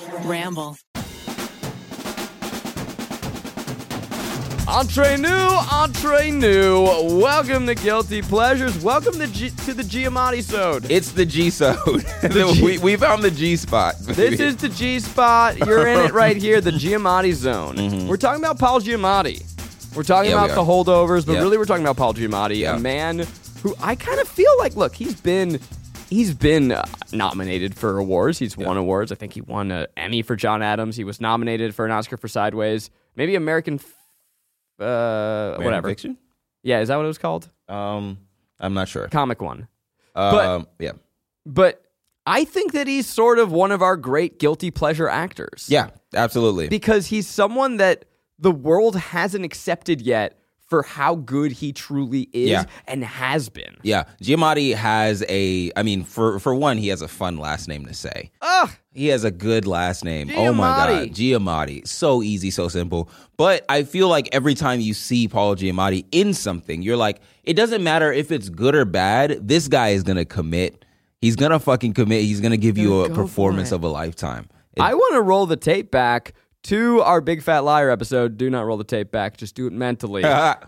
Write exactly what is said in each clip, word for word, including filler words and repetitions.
Ramble. Entree new, entree new. Welcome to Guilty Pleasures. Welcome to, G- to the Giamatti-sode. It's the G-sode. G- we, we found the G-spot. This is the G-spot. You're in it right here, the Giamatti zone. Mm-hmm. We're talking about Paul Giamatti. We're talking Yeah, about we the are. holdovers, but Yeah. really we're talking about Paul Giamatti, Yeah. a man who I kind of feel like, look, he's been... He's been uh, nominated for awards. He's won awards. I think he won an Emmy for John Adams. He was nominated for an Oscar for Sideways. Maybe American... F- uh, Random whatever. Fiction? Yeah, is that what it was called? Um, I'm not sure. Comic one. Um, yeah. But I think that he's sort of one of our great guilty pleasure actors. Yeah, absolutely. Because he's someone that the world hasn't accepted yet for how good he truly is Yeah. and has been. Yeah, Giamatti has a, I mean, for for one, he has a fun last name to say. Ugh! He has a good last name. Oh my God. Giamatti. So easy, so simple. But I feel like every time you see Paul Giamatti in something, you're like, it doesn't matter if it's good or bad. This guy is going to commit. He's going to fucking commit. He's going to give you a Go for performance it. of a lifetime. It- I want to roll the tape back to our Big Fat Liar episode. Do not roll the tape back. Just do it mentally.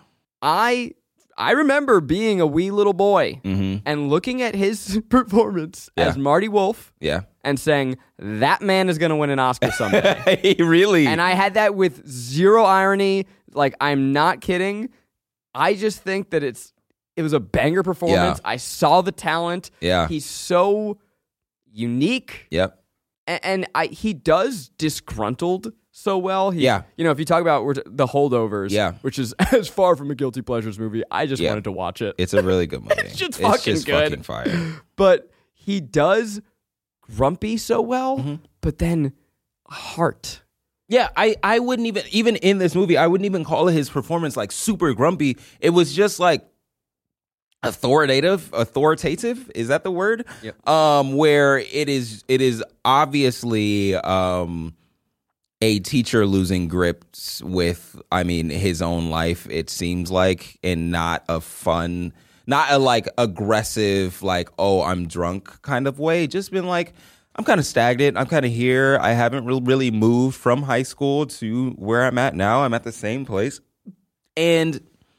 I I remember being a wee little boy Mhm. and looking at his performance Yeah. as Marty Wolf Yeah. and saying, that man is going to win an Oscar someday. He really. And I had that with zero irony. Like, I'm not kidding. I just think that it's it was a banger performance. Yeah. I saw the talent. Yeah. He's so unique. Yep. A- And I he does disgruntled so well. He, Yeah. You know, if you talk about we're t- the holdovers, Yeah. which is as far from a Guilty Pleasures movie, I just Yeah. wanted to watch it. It's a really good movie. It's just fucking just good. fucking fire. But he does grumpy so well, Mm-hmm. but then heart. Yeah, I, I wouldn't even, even in this movie, I wouldn't even call his performance like super grumpy. It was just like authoritative, authoritative. Is that the word? Yep. Um, where it is, it is obviously um, a teacher losing grips with, I mean, his own life, it seems like, and not a fun, not a like aggressive, like, oh, I'm drunk kind of way. Just been like, I'm kind of stagnant. I'm kind of here. I haven't re- really moved from high school to where I'm at now. I'm at the same place. And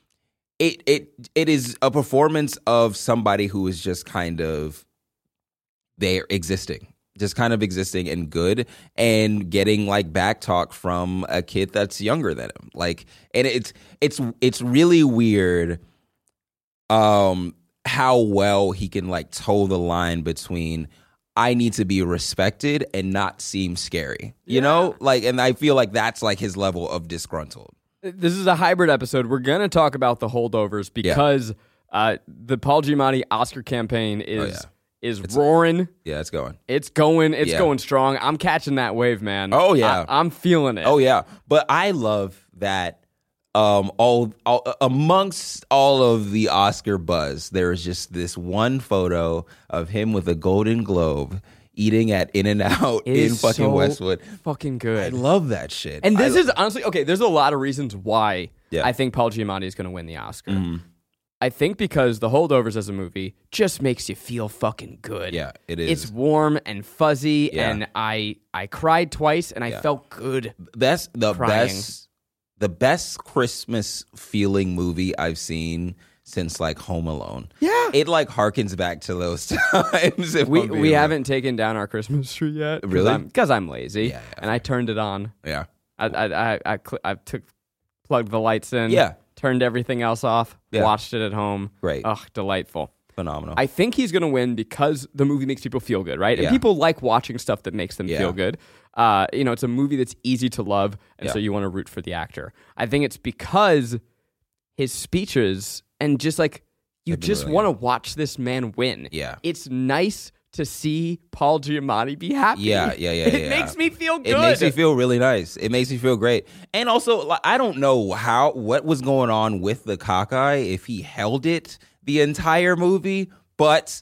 it it it is a performance of somebody who is just kind of there existing. Just kind of existing and good and getting like back talk from a kid that's younger than him. Like, and it's it's it's really weird um how well he can like toe the line between I need to be respected and not seem scary. You Yeah. know? Like, and I feel like that's like his level of disgruntled. This is a hybrid episode. We're going to talk about the holdovers because uh, the Paul Giamatti Oscar campaign is Oh, yeah. is roaring. Yeah, it's going. It's going. It's Yeah. going strong. I'm catching that wave, man. Oh, yeah. I, I'm feeling it. Oh yeah, but I love that. Um, all, all amongst all of the Oscar buzz, there is just this one photo of him with a Golden Globe eating at In-N-Out It in is fucking so Westwood. Fucking I good. love that shit. And this I- is honestly okay. There's a lot of reasons why Yeah. I think Paul Giamatti is going to win the Oscar. Mhm. I think because The Holdovers as a movie just makes you feel fucking good. Yeah, it is. It's warm and fuzzy, Yeah. and I I cried twice, and I Yeah. felt good. That's the crying. best, the best Christmas feeling movie I've seen since like Home Alone. Yeah. It like harkens back to those times. if We I'm being we real. haven't taken down our Christmas tree yet. Really? Because I'm, I'm lazy, Yeah, yeah, and I turned it on. Yeah. I I I I, cl- I took plugged the lights in. Yeah. Turned everything else off. Yeah. Watched it at home. Great. Ugh, delightful. Phenomenal. I think he's going to win because the movie makes people feel good, right? And Yeah. people like watching stuff that makes them Yeah. feel good. Uh, you know, it's a movie that's easy to love, and Yeah. so you want to root for the actor. I think it's because his speeches and just like you They've been just really want to watch this man win. Yeah. It's nice to see Paul Giamatti be happy. Yeah, yeah, yeah, It yeah. makes me feel good. It makes me feel really nice. It makes me feel great. And also, like, I don't know how what was going on with the cockeye, if he held it the entire movie, but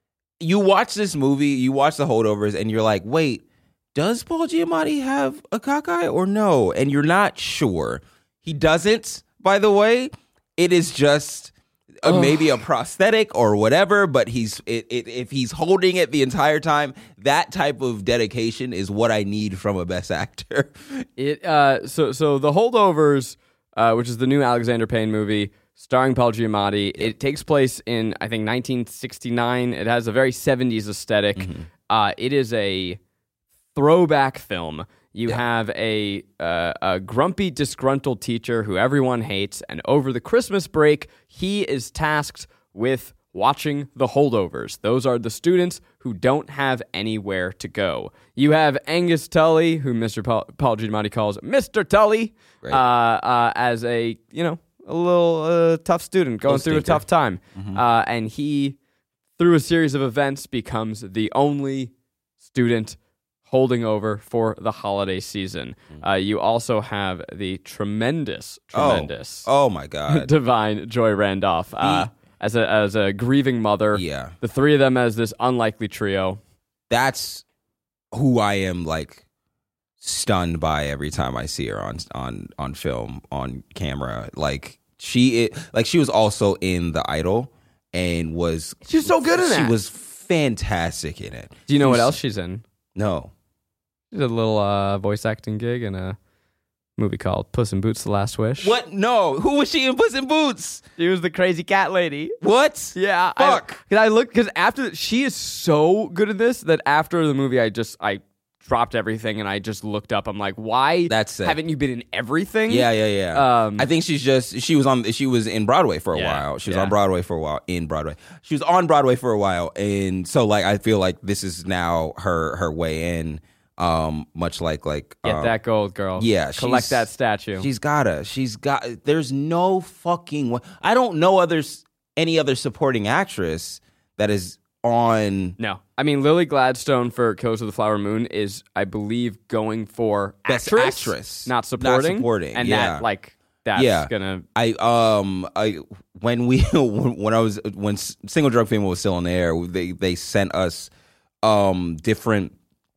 you watch this movie, you watch the holdovers, and you're like, wait, does Paul Giamatti have a cockeye or no? And you're not sure. He doesn't, by the way. It is just uh, maybe a prosthetic or whatever, but he's it, it, if he's holding it the entire time, that type of dedication is what I need from a best actor. It uh, so so The Holdovers, uh, which is the new Alexander Payne movie starring Paul Giamatti. It takes place in I think nineteen sixty-nine. It has a very seventies aesthetic. Mm-hmm. Uh, it is a throwback film. You yeah. have a, uh, a grumpy, disgruntled teacher who everyone hates, and over the Christmas break, he is tasked with watching the holdovers. Those are the students who don't have anywhere to go. You have Angus Tully, who Mister Paul, Paul Giamatti calls Mister Tully, uh, uh, as a, you know, a little uh, tough student going through a tough time. Mm-hmm. Uh, and he, through a series of events, becomes the only student holding over for the holiday season. Uh, you also have the tremendous, tremendous, oh, oh my god, divine Joy Randolph uh, as a as a grieving mother. Yeah, the three of them as this unlikely trio. That's who I am like stunned by every time I see her on on on film, on camera. Like she, it, like she was also in The Idol and was she's so good in that. She was fantastic in it. Do you know she's, what else she's in? No. She did a little uh, voice acting gig in a movie called Puss in Boots: The Last Wish. What? No. Who was she in Puss in Boots? She was the crazy cat lady. What? Yeah. Fuck. Because I, I looked, because after, she is so good at this that after the movie, I just, I dropped everything and I just looked up. I'm like, why That's it. haven't you been in everything? Yeah, yeah, yeah. Um, I think she's just, she was on, she was in Broadway for a yeah, while. She was yeah. on Broadway for a while, in Broadway. She was on Broadway for a while. And so, like, I feel like this is now her, her way in. Um, much like like get um, that gold, girl. Yeah, collect that statue. She's gotta. She's got. There's no fucking way. I don't know others any other supporting actress that is on. No, I mean Lily Gladstone for Killers of the Flower Moon is, I believe, going for Best actress, actress, not supporting, not supporting, and yeah. that like that's yeah. gonna. I um I when we when I was when Single Drug Female was still on the air, they they sent us um different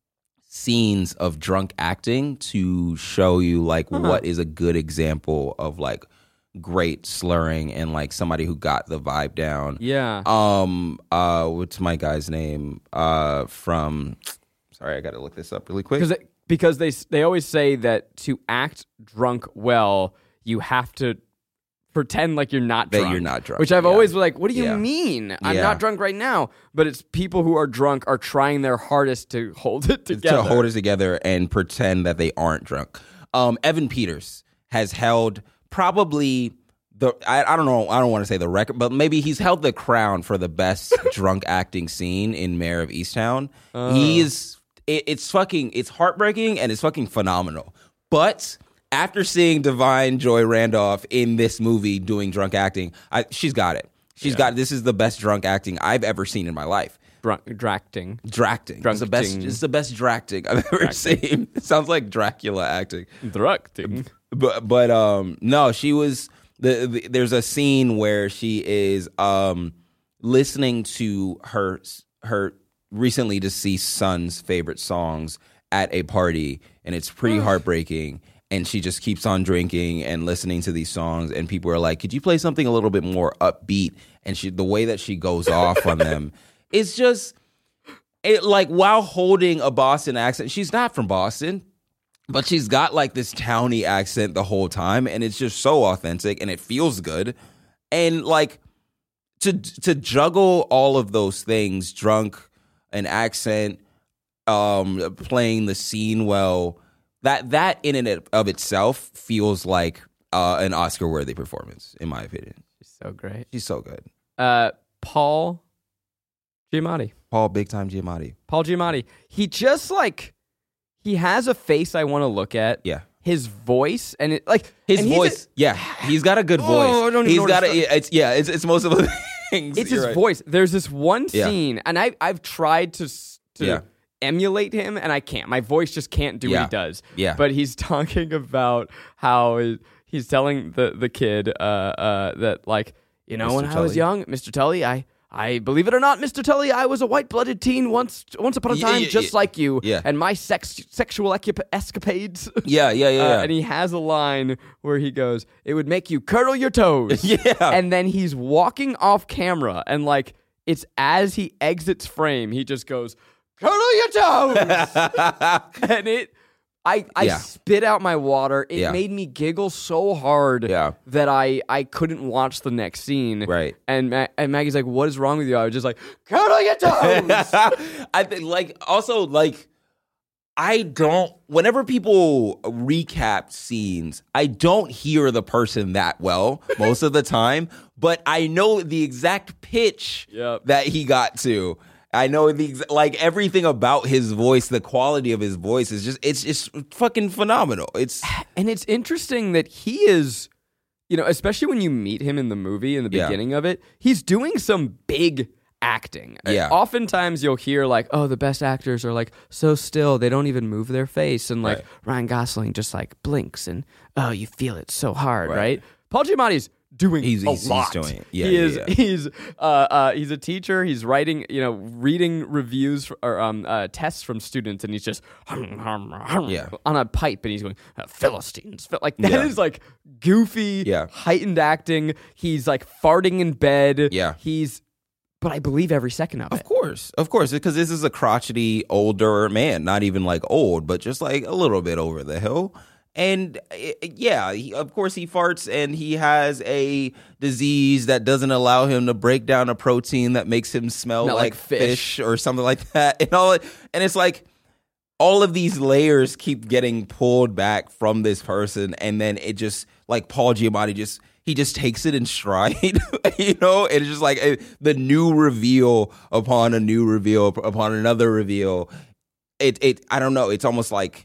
scenes of drunk acting to show you like uh-huh. what is a good example of like great slurring and like somebody who got the vibe down. Yeah. Um uh what's my guy's name? Uh from sorry, I got to look this up really quick. Because because they they always say that to act drunk well, you have to pretend like you're not drunk. That you're not drunk. Which I've yeah. always been like, what do you yeah. mean? I'm yeah. not drunk right now. But it's people who are drunk are trying their hardest to hold it together. To hold it together and pretend that they aren't drunk. Um, Evan Peters has held probably the, I, I don't know, I don't want to say the record, but maybe he's held the crown for the best drunk acting scene in Mayor of Easttown. Uh. He's, it, it's fucking, it's heartbreaking and it's fucking phenomenal. But after seeing Divine Joy Randolph in this movie doing drunk acting, I, she's got it. She's yeah. got, this is the best drunk acting I've ever seen in my life. Drunk, dracting. Dracting. It's the best, it's the best dracting I've ever dracting. seen. It sounds like Dracula acting. Dracting. But, but um, no, she was, the, the, there's a scene where she is um, listening to her her recently deceased son's favorite songs at a party, and it's pretty heartbreaking. And she just keeps on drinking and listening to these songs. And people are like, could you play something a little bit more upbeat? And she, the way that she goes off on them, it's just, it like while holding a Boston accent. She's not from Boston, but she's got like this towny accent the whole time. And it's just so authentic and it feels good. And like to to juggle all of those things, drunk, an accent, um, playing the scene well, That that in and of itself feels like uh, an Oscar-worthy performance, in my opinion. She's so great. She's so good. Uh, Paul Giamatti. Paul Big Time Giamatti. Paul Giamatti. He just like he has a face I want to look at. Yeah. His voice and it like his and voice. A, yeah, he's got a good voice. Oh, I don't even he's know got a. It's yeah. It's it's most of the things. It's his right. voice. There's this one Yeah. scene, and I I've tried to to. Yeah. emulate him, and I can't. My voice just can't do Yeah. what he does. Yeah. But he's talking about how he's telling the the kid uh, uh, that like you know Mister when I was Tully. young, Mister Tully, I I believe it or not, Mister Tully, I was a white-blooded teen once once upon a Yeah, time, yeah, just yeah. like you. Yeah. And my sex sexual ecu- escapades. Yeah, yeah, yeah. Uh, yeah. and he has a line where he goes, "It would make you curdle your toes." Yeah. And then he's walking off camera, and like it's as he exits frame, he just goes, "Curdle your toes," and it. I, I Yeah. spit out my water. It Yeah. made me giggle so hard Yeah. that I, I couldn't watch the next scene. Right. And Ma- and Maggie's like, "What is wrong with you?" I was just like, "Curdle your toes." I think, like, also, like, I don't, whenever people recap scenes, I don't hear the person that well most of the time, but I know the exact pitch Yep. that he got to. I know the ex- like everything about his voice, the quality of his voice is just it's just fucking phenomenal. It's And it's interesting that he is, you know, especially when you meet him in the movie in the Yeah. beginning of it, he's doing some big acting. Yeah. Oftentimes you'll hear like, oh, the best actors are like so still, they don't even move their face. And like Right. Ryan Gosling just like blinks and oh, you feel it so hard, right? Right. Paul Giamatti's doing He's- a he's- he's lot. doing it. Yeah, he yeah, is. yeah. He's uh, uh, he's a teacher. He's writing, you know, reading reviews for, or um, uh, tests from students, and he's just Yeah. on a pipe, and he's going uh, Philistines. Like that is Yeah. like goofy, Yeah. heightened acting. He's like farting in bed. Yeah. he's. But I believe every second of it. Of course, of course, because this is a crotchety older man, not even like old, but just like a little bit over the hill. And uh, yeah, he, of course he farts, and he has a disease that doesn't allow him to break down a protein that makes him smell Smell like, like fish. fish or something like that. And all, and it's like all of these layers keep getting pulled back from this person, and then it just like Paul Giamatti just. He just takes it in stride, you know, and it's just like a, the new reveal upon a new reveal upon another reveal. It, it, I don't know. It's almost like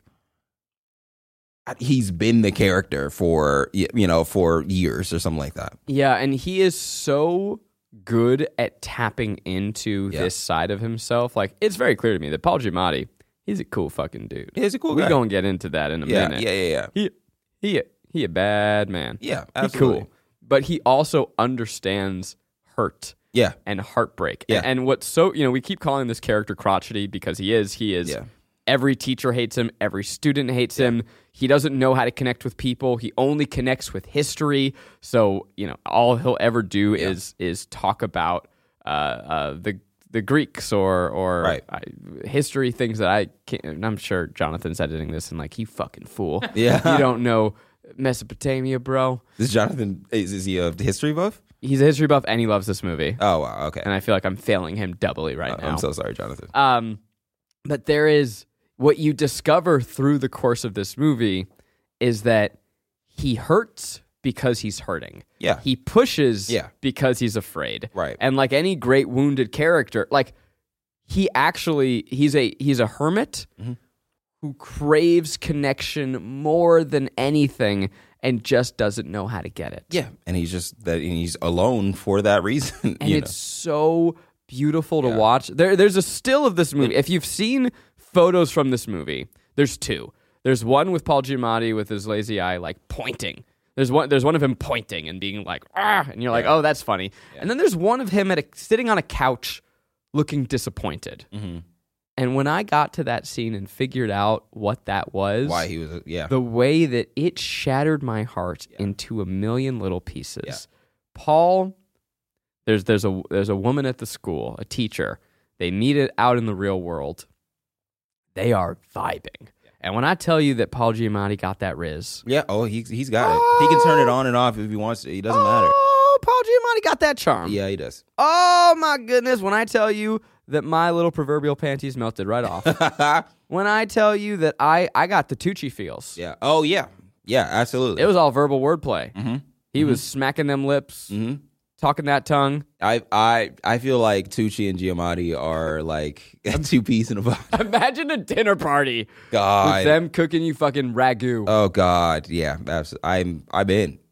he's been the character for, you know, for years or something like that. Yeah, and he is so good at tapping into Yeah. this side of himself. Like it's very clear to me that Paul Giamatti, he's a cool fucking dude. He's a cool We're guy. gonna get into that in a Yeah, minute. yeah, yeah, yeah. He he he a bad man. Yeah, He's absolutely. cool. But he also understands hurt Yeah, and heartbreak. Yeah. And, and what's so, you know, we keep calling this character crotchety because he is. He is. Yeah. Every teacher hates him. Every student hates him. He doesn't know how to connect with people. He only connects with history. So, you know, all he'll ever do Yeah. is is talk about uh, uh, the the Greeks or or Right. uh, history things that I can't. And I'm sure Jonathan's editing this and like, you fucking fool. Yeah. You don't know Mesopotamia, bro. This Jonathan is, is he a history buff? He's a history buff and he loves this movie. Oh wow, okay. And I feel like I'm failing him doubly right Uh, now. I'm so sorry, Jonathan. Um, but there is what you discover through the course of this movie is that he hurts because he's hurting. Yeah. He pushes Yeah. because he's afraid. Right. And like any great wounded character, like he actually he's a he's a hermit Mm-hmm. who craves connection more than anything and just doesn't know how to get it. Yeah, and he's just that and he's alone for that reason. And you it's so beautiful to Yeah. watch. There, there's a still of this movie. If you've seen photos from this movie, there's two. There's one with Paul Giamatti with his lazy eye, like pointing. There's one. There's one of him pointing and being like, ah, and you're like, oh, that's funny. And then there's one of him at a, sitting on a couch, looking disappointed. Mm-hmm. And when I got to that scene and figured out what that was, Why he was, yeah, the way that it shattered my heart into a million little pieces. Yeah. Paul, there's there's a there's a woman at the school, a teacher. They meet it out in the real world. They are vibing. And when I tell you that Paul Giamatti got that Riz, yeah. Oh, he's he's got it. He can turn it on and off if he wants to. It doesn't matter. oh, Paul Giamatti got that charm. Yeah, he does. Oh my goodness! When I tell you that my little proverbial panties melted right off. When I tell you that I I got the Tucci feels. Yeah. Oh yeah. Yeah. Absolutely. It was all verbal wordplay. Mm-hmm. He was smacking them lips, Mm-hmm. talking that tongue. I I I feel like Tucci and Giamatti are like two peas in a pod. Imagine a dinner party God. with them cooking you fucking ragu. Oh God. Yeah. Absolutely. I'm I'm in.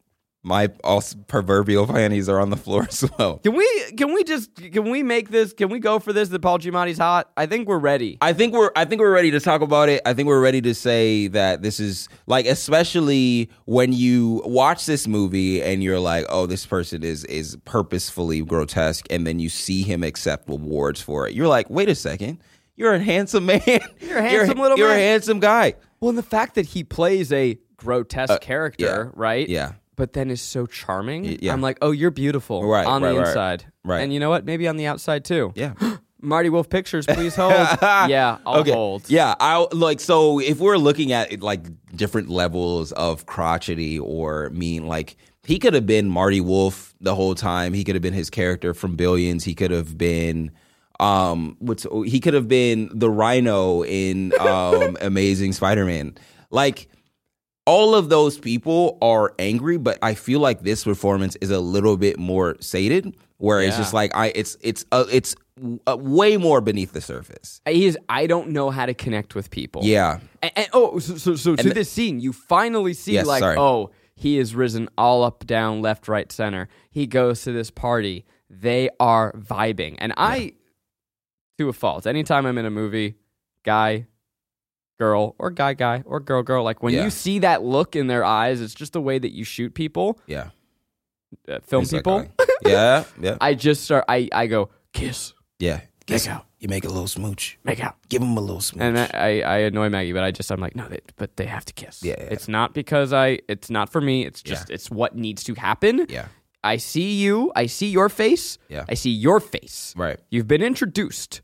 My also proverbial panties are on the floor as well. Can we can we just can we make this can we go for this that Paul Giamatti's hot? I think we're ready. I think we're I think we're ready to talk about it. I think we're ready to say that this is like, especially when you watch this movie and you're like, oh, this person is is purposefully grotesque, and then you see him accept awards for it. You're like, wait a second, you're a handsome man. You're a handsome you're, little you're man. You're a handsome guy. Well, and the fact that he plays a grotesque Uh, character, yeah, right? Yeah. But then is so charming. Yeah. I'm like, oh, you're beautiful Right, on right, the right. inside. Right. And you know what? Maybe on the outside too. Yeah. Marty Wolf Pictures, please hold. Yeah, I'll okay. hold. Yeah, I like so if we're looking at like different levels of crotchety or mean, like he could have been Marty Wolf the whole time. He could have been his character from Billions. He could have been um what's he could have been the Rhino in um Amazing Spider-Man. Like, all of those people are angry, but I feel like this performance is a little bit more sated, where it's Yeah. just like I, it's it's uh, it's uh, way more beneath the surface. He is, I don't know how to connect with people. Yeah, And, and oh, so, so, so to th- this scene, you finally see Yes, like, sorry. oh, he is risen all up, down, left, right, center. He goes to this party. They are vibing. And I, to a fault, anytime I'm in a movie, guy, girl, or guy, guy, or girl, girl, like when Yeah. you see that look in their eyes, it's just the way that you shoot people, yeah, uh, film It's like, people. uh, yeah, yeah, I just start, I, I go, kiss, yeah. make out, You make a little smooch. make out. Give him a little smooch. And I, I, I annoy Maggie, but I just I'm like, no, they, but they have to kiss. Yeah, yeah. It's not because I. It's not for me. It's just it's what needs to happen. yeah, I see you. I see your face. Yeah. I see your face. right. You've been introduced.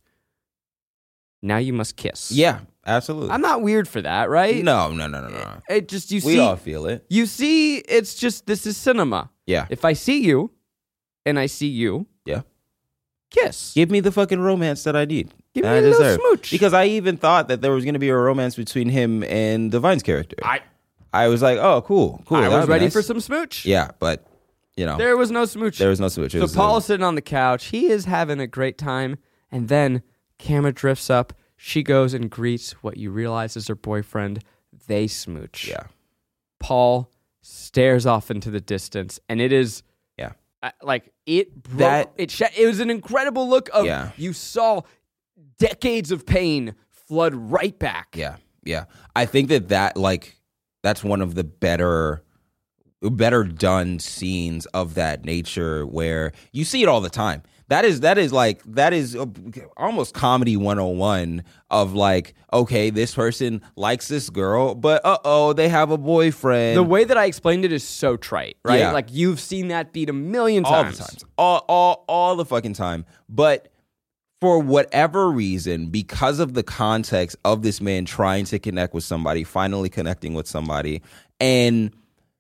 Now you must kiss. Yeah, absolutely. I'm not weird for that, right? no, no, no, no, no. It just you We see. all feel it. You see. It's just this is cinema. Yeah, If I see you, and I see you, yeah. kiss. Give me the fucking romance that I need. Give me I a little deserve. smooch. Because I even thought that there was going to be a romance between him and Divine's character. I I was like, oh, cool, cool. I that was would be ready nice. for some smooch. Yeah, but you know, There was no smooch. there was no switch. It So was, Paul uh, is sitting on the couch. He is having a great time. And then camera drifts up. She goes and greets what you realize is her boyfriend. They smooch. yeah, Paul stares off into the distance. And it is yeah, uh, like it broke. That- it, sh- it was an incredible look of Yeah. you saw decades of pain flood right back. yeah, yeah. I think that that like that's one of the better, better done scenes of that nature where you see it all the time. That is that is like that is almost comedy one oh one of like, okay, this person likes this girl, but uh oh, they have a boyfriend. The way that I explained it is so trite, right? Yeah. Like you've seen that beat a million all times. the times, all all all the fucking time. But for whatever reason, because of the context of this man trying to connect with somebody, finally connecting with somebody, and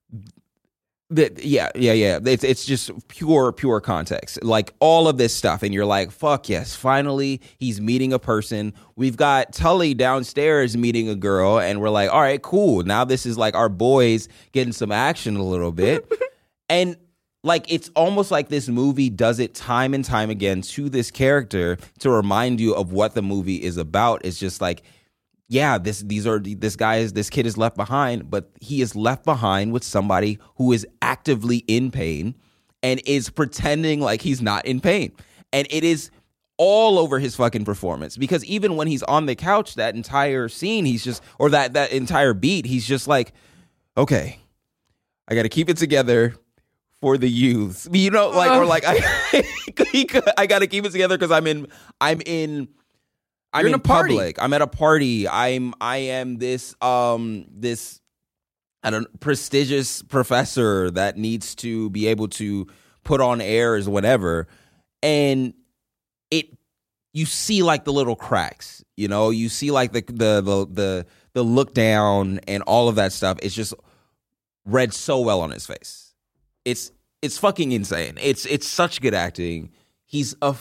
that, yeah, yeah, yeah. It's it's just pure, pure context. Like all of this stuff, and you're like, "Fuck yes!" Finally, he's meeting a person. We've got Tully downstairs meeting a girl, and we're like, "All right, cool." Now this is like our boys getting some action a little bit, and like it's almost like this movie does it time and time again to this character to remind you of what the movie is about. It's just like, yeah, this these are this guy is this kid is left behind, but he is left behind with somebody who is actively in pain and is pretending like he's not in pain. And it is all over his fucking performance, because even when he's on the couch, that entire scene, he's just or that that entire beat, he's just like, okay, I got to keep it together for the youths, you know, like or like I I got to keep it together because I'm in I'm in. I'm You're in, in a party. public. I'm at a party. I'm I am this um this I don't prestigious professor that needs to be able to put on airs whatever, and it you see like the little cracks, you know, you see like the the the the, the look down and all of that stuff. It's just read so well on his face. It's it's fucking insane. It's it's such good acting. He's a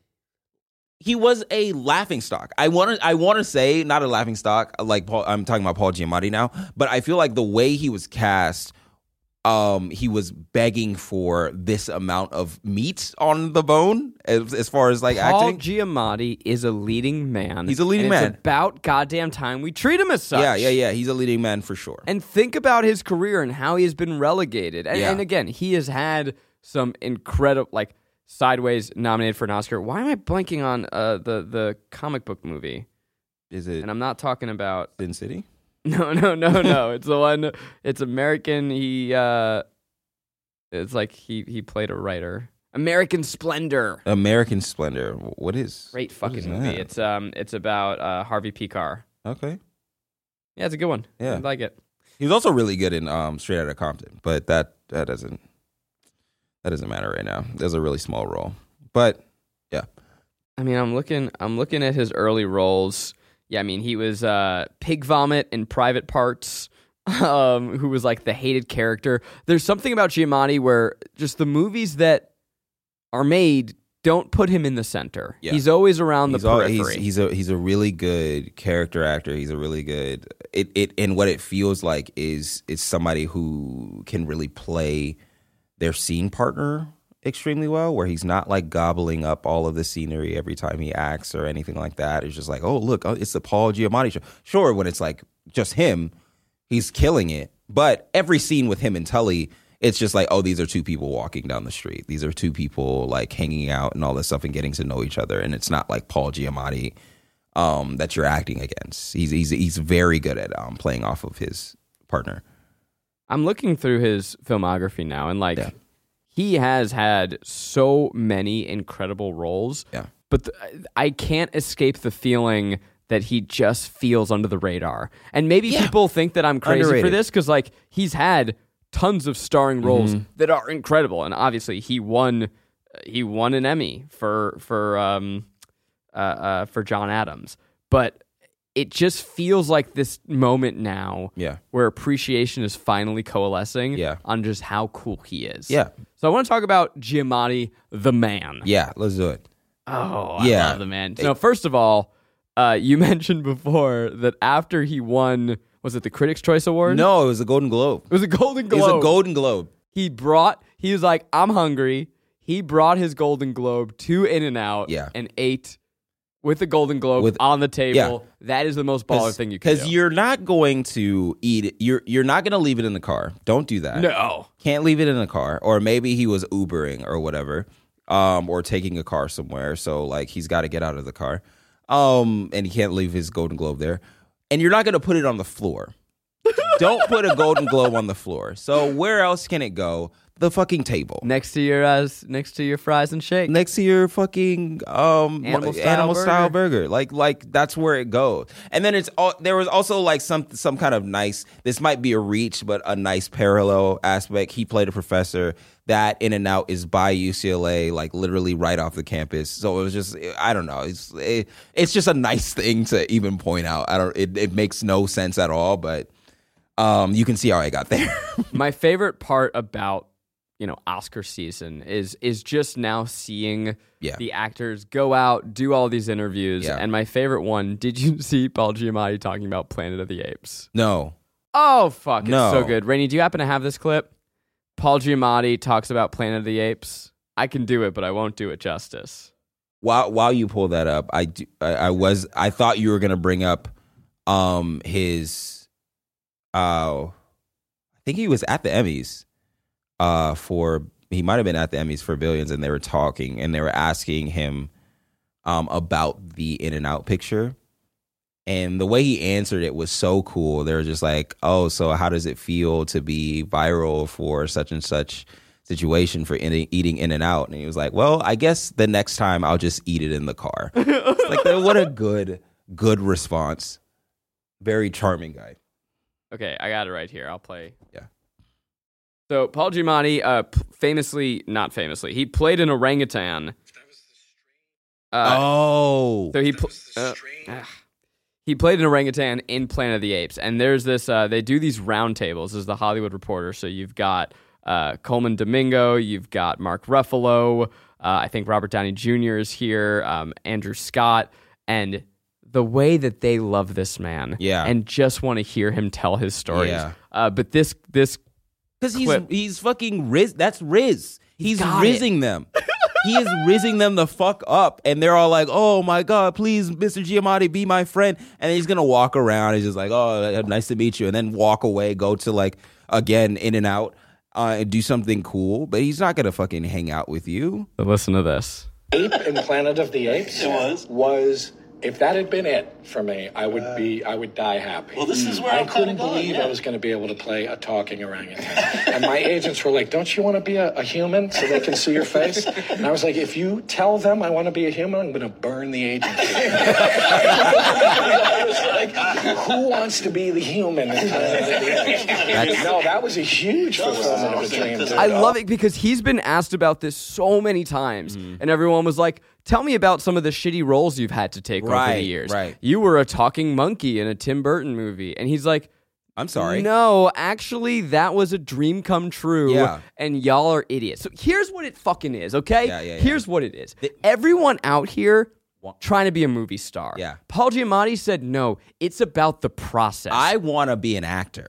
He was a laughingstock. I want to. I want to say not a laughingstock. Like Paul, I'm talking about Paul Giamatti now, but I feel like the way he was cast um, he was begging for this amount of meat on the bone as, as far as like Paul acting. Giamatti is a leading man. He's a leading and man. It's about goddamn time we treat him as such. Yeah, yeah, yeah. He's a leading man for sure. And think about his career and how he has been relegated. And, Yeah. and again, he has had some incredible, like Sideways nominated for an Oscar. Why am I blanking on uh, the the comic book movie? Is it And I'm not talking about. Sin City? No, no, no, no. It's the one. It's American. He. Uh, it's like he he played a writer. American Splendor. American Splendor. What is Great what fucking is movie. that? It's um it's about uh, Harvey P. Carr. Okay. Yeah, it's a good one. Yeah. I like it. He was also really good in um, Straight Outta Compton, but that that doesn't that doesn't matter right now. There's a really small role, but yeah. I mean, I'm looking. I'm looking at his early roles. Yeah, I mean, he was uh, Pig Vomit in Private Parts, um, who was like the hated character. There's something about Giamatti where just the movies that are made don't put him in the center. Yeah. He's always around He's the all, periphery. he's, he's a he's a really good character actor. He's a really good it it and what it feels like is is somebody who can really play their scene partner extremely well, where he's not like gobbling up all of the scenery every time he acts or anything like that. It's just like, oh look, oh, it's the Paul Giamatti show. Sure, when it's like just him, he's killing it. But every scene with him and Tully, it's just like, oh, these are two people walking down the street. These are two people like hanging out and all this stuff and getting to know each other. And it's not like Paul Giamatti um, that you're acting against. He's he's he's very good at um, playing off of his partner. I'm looking through his filmography now, and like Yeah. he has had so many incredible roles. Yeah. But the, I can't escape the feeling that he just feels under the radar. And maybe Yeah. people think that I'm crazy Underrated. for this because like he's had tons of starring roles Mm-hmm. that are incredible, and obviously he won he won an Emmy for for um uh, uh for John Adams. But it just feels like this moment now Yeah. where appreciation is finally coalescing Yeah. on just how cool he is. Yeah. So I want to talk about Giamatti, the man. Yeah, let's do it. Oh, I Yeah. love the man. So first of all, uh, you mentioned before that after he won, was it the Critics' Choice Award? No, it was a Golden Globe. It was a Golden It Globe. was a Golden Globe. He brought, he was like, I'm hungry. He brought his Golden Globe to In-N-Out Yeah. and ate with the Golden Globe With- on the table. yeah. That is the most baller thing you can do. Because you're not going to eat it. You're you're not going to leave it in the car. Don't do that. No. Can't leave it in the car. Or maybe he was Ubering or whatever, um, or taking a car somewhere. So like he's got to get out of the car, um, and he can't leave his Golden Globe there. And you're not going to put it on the floor. Don't put a Golden Globe on the floor. So where else can it go? The fucking table. Next to your uh, next to your fries and shake. Next to your fucking um Animal style animal burger. style burger. Like like that's where it goes. And then it's all, there was also like some some kind of nice, this might be a reach, but a nice parallel aspect. He played a professor that In-N-Out is by U C L A, like literally right off the campus. So it was just, I don't know. It's it, it's just a nice thing to even point out. I don't it, it makes no sense at all, but um you can see how I got there. My favorite part about, you know, Oscar season is is just now seeing Yeah. the actors go out, do all these interviews. Yeah. And my favorite one, did you see Paul Giamatti talking about Planet of the Apes? No. Oh, fuck. It's No. so good. Rainey, do you happen to have this clip? Paul Giamatti talks about Planet of the Apes. I can do it, but I won't do it justice. While while you pull that up, I, do, I, I was I thought you were gonna bring up um his uh I think he was at the Emmys uh for he might have been at the Emmys for Billions, and they were talking and they were asking him um about the In-N-Out picture, and the way he answered it was so cool. They were just like, oh, so how does it feel to be viral for such and such situation for in- eating In-N-Out? And he was like, well, I guess the next time I'll just eat it in the car. It's like, what a good, good response. Very charming guy. Okay, I got it right here. I'll play. Yeah. So Paul Giamatti, uh, p- famously, not famously, he played an orangutan. Uh, Oh. So he pl- uh, ah. he played an orangutan in Planet of the Apes, and there's this. Uh, they do these round tables. This is the Hollywood Reporter. So you've got uh, Coleman Domingo, you've got Mark Ruffalo. Uh, I think Robert Downey Junior is here. Um, Andrew Scott, and the way that they love this man, Yeah. and just want to hear him tell his stories. Yeah. Uh, but this this Because he's clip. he's fucking Riz. That's Riz. He's got rizzing them. He is rizzing them the fuck up, and they're all like, "Oh my god, please, Mister Giamatti, be my friend." And he's gonna walk around. He's just like, "Oh, nice to meet you," and then walk away, go to like again In and Out, uh, and do something cool. But he's not gonna fucking hang out with you. But listen to this. Ape in Planet of the Apes It was. was if that had been it for me, I would be I would die happy. Well, this is where I I'm couldn't kinda going, believe yeah. I was going to be able to play a talking orangutan. And my agents were like, "Don't you want to be a, a human so they can see your face?" And I was like, "If you tell them I want to be a human, I'm going to burn the agency." I was like, "Who wants to be the human in Planet of the Apes?" No, that was a huge fulfillment of a dream. dude. I love it because he's been asked about this so many times, and everyone was like, "Tell me about some of the shitty roles you've had to take over the Right, years. right. You were a talking monkey in a Tim Burton movie," and he's like, I'm sorry. "No, actually, that was a dream come true, Yeah. and y'all are idiots." So here's what it fucking is, okay? Yeah, yeah, yeah. Here's what it is. Everyone out here trying to be a movie star. Yeah. Paul Giamatti said, "No, it's about the process." I want to be an actor.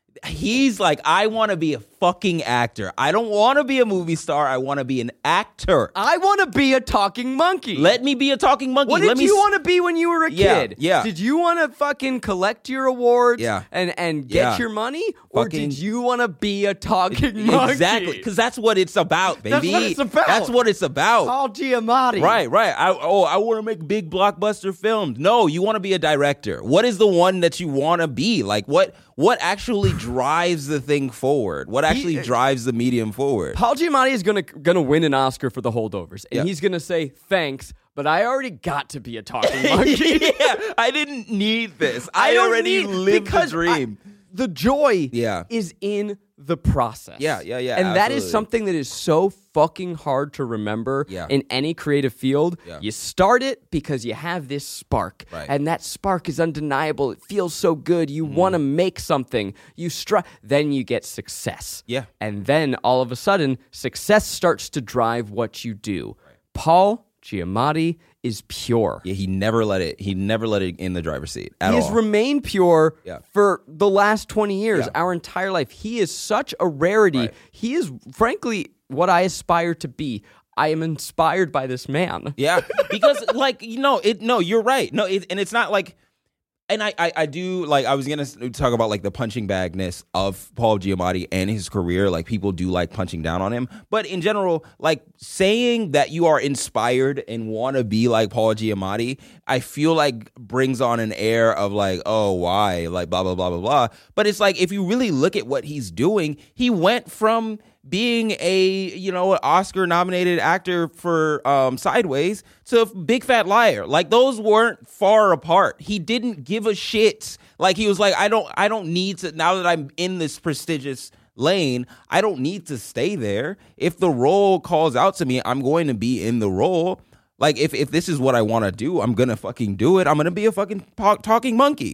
He's like, I want to be a fucking actor. I don't want to be a movie star. I want to be an actor. I want to be a talking monkey. Let me be a talking monkey. What Let did me you s- want to be when you were a Yeah, kid? yeah. Did you want to fucking collect your awards Yeah. and, and get Yeah. your money? Or Fucking- did you want to be a talking monkey? Exactly, because that's what it's about, baby. That's what it's about. That's what it's about. Paul Giamatti. Right, right. I, oh, I want to make big blockbuster films. No, you want to be a director. What is the one that you want to be? Like, what what actually drives the thing forward? What actually He- drives the medium forward? Paul Giamatti is gonna gonna win an Oscar for The Holdovers, and Yeah. he's gonna say thanks, but I already got to be a talking monkey. Yeah, I didn't need this. I, don't already need- lived the because dream. I- the joy Yeah. is in the process. Yeah, yeah, yeah, And that is absolutely. something that is so fucking hard to remember Yeah. in any creative field. Yeah. You start it because you have this spark. Right. And that spark is undeniable. It feels so good. You Mm-hmm. want to make something. You stri- then you get success. Yeah. And then all of a sudden, success starts to drive what you do. Paul Giamatti is pure. Yeah, he never let it. He never let it in the driver's seat at He has all. remained pure Yeah. for the last twenty years, Yeah. our entire life. He is such a rarity. Right. He is, frankly, what I aspire to be. I am inspired by this man. Yeah, because like you know, it. No, you're right. No, it, and it's not like. And I, I, I do like I was gonna s- talk about like the punching bagness of Paul Giamatti and his career. Like people do like punching down on him, but in general, like saying that you are inspired and want to be like Paul Giamatti, I feel like brings on an air of like, oh, why, like blah blah blah blah blah. But it's like if you really look at what he's doing, he went from being a you know Oscar nominated actor for um, Sideways to Big Fat Liar. Like those weren't far apart. He didn't give a shit. Like he was like, I don't I don't need to, now that I'm in this prestigious lane, I don't need to stay there. If the role calls out to me, I'm going to be in the role. Like if if this is what I want to do, I'm gonna fucking do it. I'm gonna be a fucking talk, talking monkey.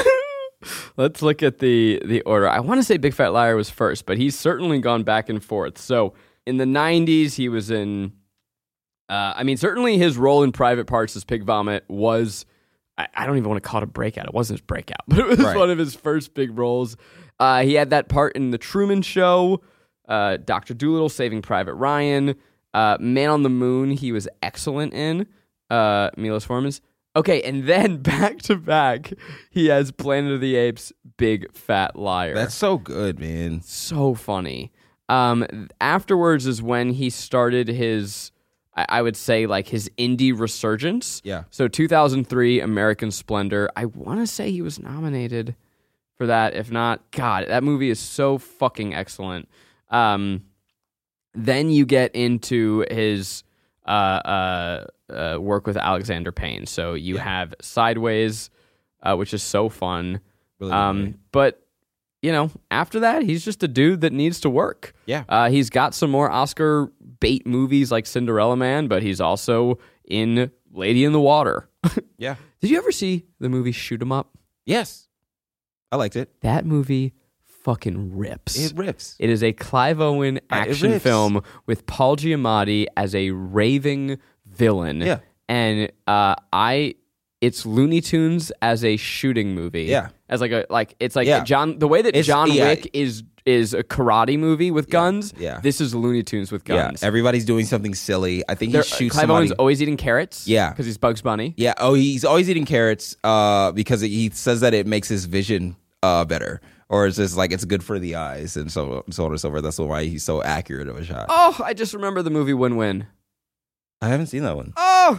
Let's look at the the order. I want to say Big Fat Liar was first, but he's certainly gone back and forth. So in the nineties, he was in. Uh, I mean, certainly his role in Private Parts as Pig Vomit was. I, I don't even want to call it a breakout. It wasn't his breakout, but it was Right. one of his first big roles. Uh, he had that part in The Truman Show, uh, Doctor Dolittle, Saving Private Ryan, uh, Man on the Moon. He was excellent in uh, Milos Forman's. Okay, and then back to back, he has Planet of the Apes, Big Fat Liar. That's so good, man. so funny. Um, afterwards is when he started his, I, I would say, like his indie resurgence. Yeah. So two thousand three, American Splendor. I want to say he was nominated for that. If not, God, that movie is so fucking excellent. Um, then you get into his uh, uh, uh, work with Alexander Payne. So you Yeah. have Sideways, uh, which is so fun. Really good Um, movie. but you know, after that, he's just a dude that needs to work. Yeah. Uh, he's got some more Oscar bait movies like Cinderella Man, but he's also in Lady in the Water. Yeah. Did you ever see the movie Shoot 'Em Up? Yes. I liked it. That movie fucking rips. It rips. It is a Clive Owen action rips. film with Paul Giamatti as a raving villain. Yeah. And uh, I, it's Looney Tunes as a shooting movie. Yeah. As like a like it's like Yeah. John the way that It's- John yeah. Wick is is a karate movie with guns. yeah. This is Looney Tunes with Yeah, guns. everybody's doing something silly. I think he They're- shoots Clive somebody. Owen's always eating carrots. Yeah. because he's Bugs Bunny. Yeah. Oh, he's always eating carrots uh, because he says that it makes his vision uh, better, or it's just like it's good for the eyes, and so so on and so forth. That's why he's so accurate of a shot. Oh, I just remember the movie Win Win. I haven't seen that one. Oh,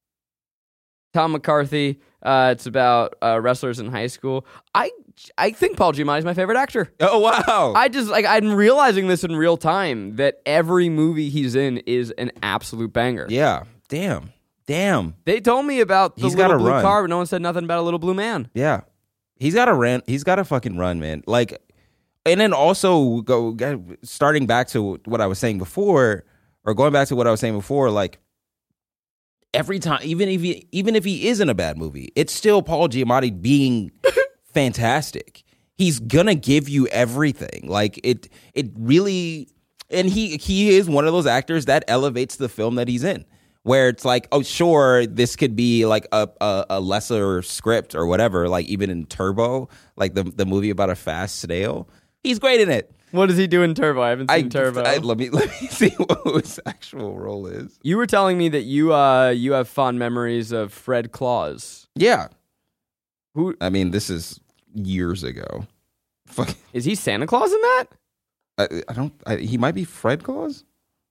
Tom McCarthy. Uh, it's about uh, wrestlers in high school. I I think Paul Giamatti is my favorite actor. Oh wow! I just like I'm realizing this in real time that every movie he's in is an absolute banger. yeah. Damn. Damn. They told me about the He's little gotta blue run. car, but no one said nothing about a little blue man. Yeah. He's got to run. He's got to fucking run, man. Like, and then also go starting back to what I was saying before, or going back to what I was saying before. Like, every time, even if he, even if he is in a bad movie, it's still Paul Giamatti being fantastic. He's gonna give you everything. Like it, it really, and he he is one of those actors that elevates the film that he's in. Where it's like, oh, sure, this could be like a, a, a lesser script or whatever, like even in Turbo, like the the movie about a fast snail. He's great in it. What does he do in Turbo? I haven't seen I, Turbo. I, let me let me see what his actual role is. You were telling me that you uh you have fond memories of Fred Claus. Yeah, Who I mean, this is years ago. Fuck, is he? Santa Claus in that? I, I don't. I, he might be Fred Claus.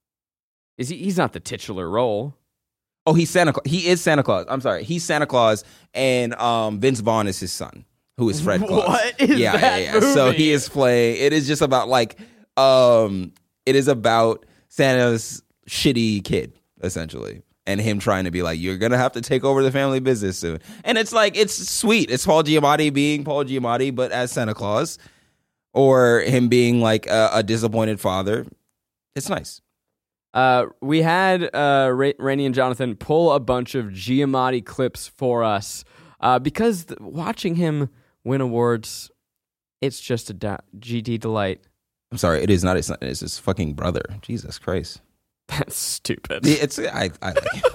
Is he? He's not the titular role. Oh, he's Santa Claus. He is Santa Claus. I'm sorry. He's Santa Claus, and um, Vince Vaughn is his son, who is Fred Claus. What is yeah, that yeah, yeah. So movie? he is playing. It is just about like, um, it is about Santa's shitty kid, essentially, and him trying to be like, you're gonna have to take over the family business soon. And it's like, it's sweet. It's Paul Giamatti being Paul Giamatti, but as Santa Claus, or him being like a, a disappointed father. It's nice. Uh, we had uh, Ra- Rainey and Jonathan pull a bunch of Giamatti clips for us uh, because th- watching him win awards, it's just a da- G D delight. I'm sorry. It is not his son. It's his fucking brother. Jesus Christ. That's stupid. It's I I like it.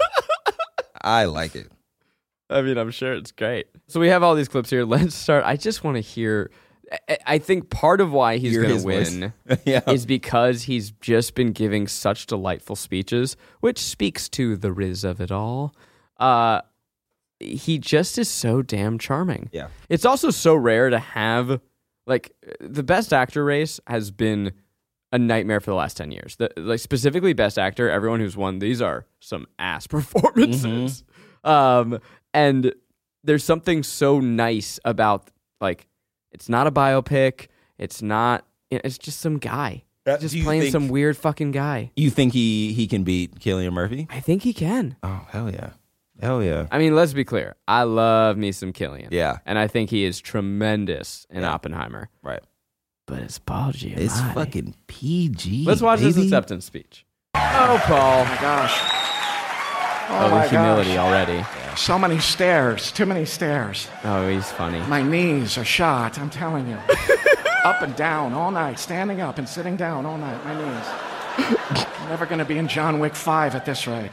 I like it. I mean, I'm sure it's great. So we have all these clips here. Let's start. I just want to hear. I, I think part of why he's Hear going his to win Yeah. is because he's just been giving such delightful speeches, which speaks to the riz of it all. Uh, he just is so damn charming. Yeah. It's also so rare to have, like, the best actor race has been a nightmare for the last ten years. The, like, specifically best actor, everyone who's won these are some ass performances. Mm-hmm. Um, and there's something so nice about, like, it's not a biopic. It's not, it's just some guy. Uh, Just do you playing think- some weird fucking guy. You think he he can beat Cillian Murphy? I think he can. Oh hell yeah, hell yeah. I mean, let's be clear. I love me some Cillian. Yeah. And I think he is tremendous in Yeah. Oppenheimer. Right. But it's Paul Giamatti. It's fucking P G. Let's watch baby. this acceptance speech. Oh, Paul. my gosh. Oh, Oh, the my humility gosh. already. So many stairs, too many stairs. Oh, he's funny. My knees are shot, I'm telling you. Up and down all night, standing up and sitting down all night, my knees. I'm never going to be in John Wick five at this rate.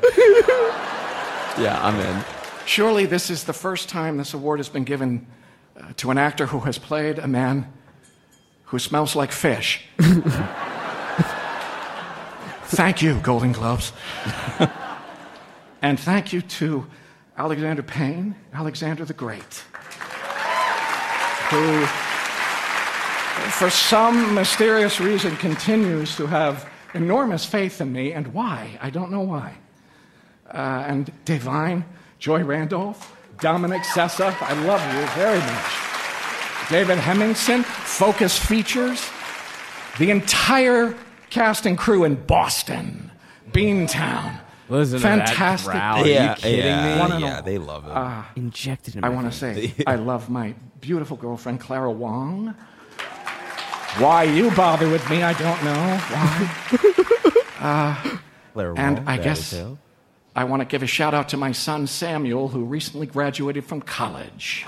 Yeah, I'm in. Surely this is the first time this award has been given uh, to an actor who has played a man who smells like fish. Thank you, Golden Globes. And thank you to Alexander Payne, Alexander the Great, who, for some mysterious reason, continues to have enormous faith in me, and why? I don't know why. Uh, and Devine, Joy Randolph, Dominic Sessa, I love you very much. David Hemmingson, Focus Features, the entire cast and crew in Boston, Beantown. Listen Fantastic. to that crowd. Yeah, Are you kidding yeah, me? One and yeah, all. they love it. Injected in I my want to veins. say, I love my beautiful girlfriend, Clara Wong. Why you bother with me, I don't know. Why? And I guess I want to give a shout out to my son, Samuel, who recently graduated from college.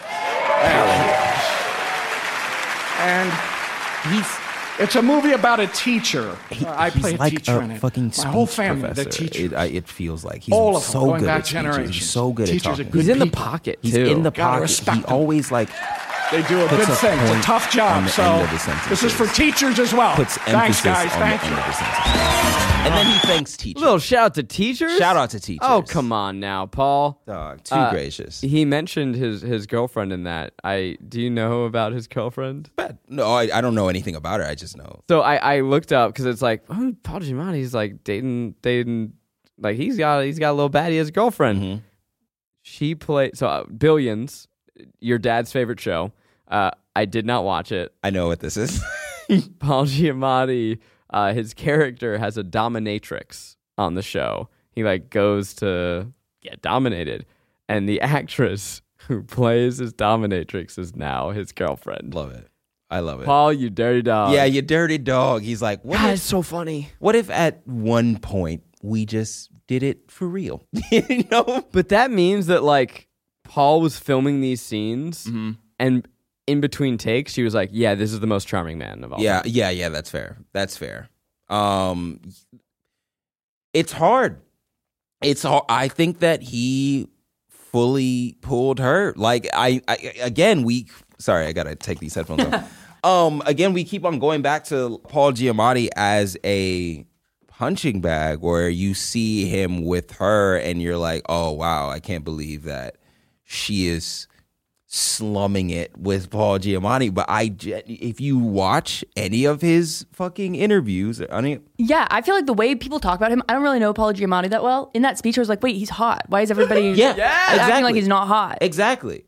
And he's it's a movie about a teacher. he, Uh, I he's play a like teacher a in it. fucking My whole speech family, professor. the teachers. It, I, it feels like he's All of them, so going good back at speeches. generations. He's so good Teachers at are talking. good He's in the people. pocket, He's too. in the Gotta pocket. respect He him. always like They do a Puts good a thing. It's a point tough on job. the So end of the sentences. this is for teachers as well. Puts Thanks, emphasis guys. on Thank the you. end of the sentences. And then he thanks teachers. Little shout out to teachers. Shout out to teachers. Oh, come on now, Paul. Dog, too Uh, gracious. He mentioned his his girlfriend in that. I do you know about his girlfriend? Bad. No, I, I don't know anything about her. I just know. So I, I looked up because it's like, oh, Paul Giamatti's like dating dating like he's got he's got a little baddie as a girlfriend. Mm-hmm. She played so uh, Billions, your dad's favorite show. Uh, I did not watch it. I know what this is. Paul Giamatti, uh, his character has a dominatrix on the show. He like goes to get dominated, and the actress who plays his dominatrix is now his girlfriend. Love it. I love it. Paul, you dirty dog. Yeah, you dirty dog. He's like, what God, if, it's so funny. what if at one point we just did it for real? You know? But that means that like Paul was filming these scenes, Mm-hmm. and in between takes, she was like, "Yeah, this is the most charming man of all." Yeah, time. yeah, yeah. That's fair. That's fair. Um, it's hard. It's hard. I think that he fully pulled her. Like I, I again, we. Sorry, I gotta take these headphones off. Um, again, we keep on going back to Paul Giamatti as a punching bag, where you see him with her, and you're like, "Oh wow, I can't believe that she is." Slumming it with Paul Giamatti, but I, if you watch any of his fucking interviews, any, Yeah, I feel like the way people talk about him, I don't really know Paul Giamatti that well. In that speech, I was like, wait, he's hot. Why is everybody yeah, acting exactly. like he's not hot? Exactly.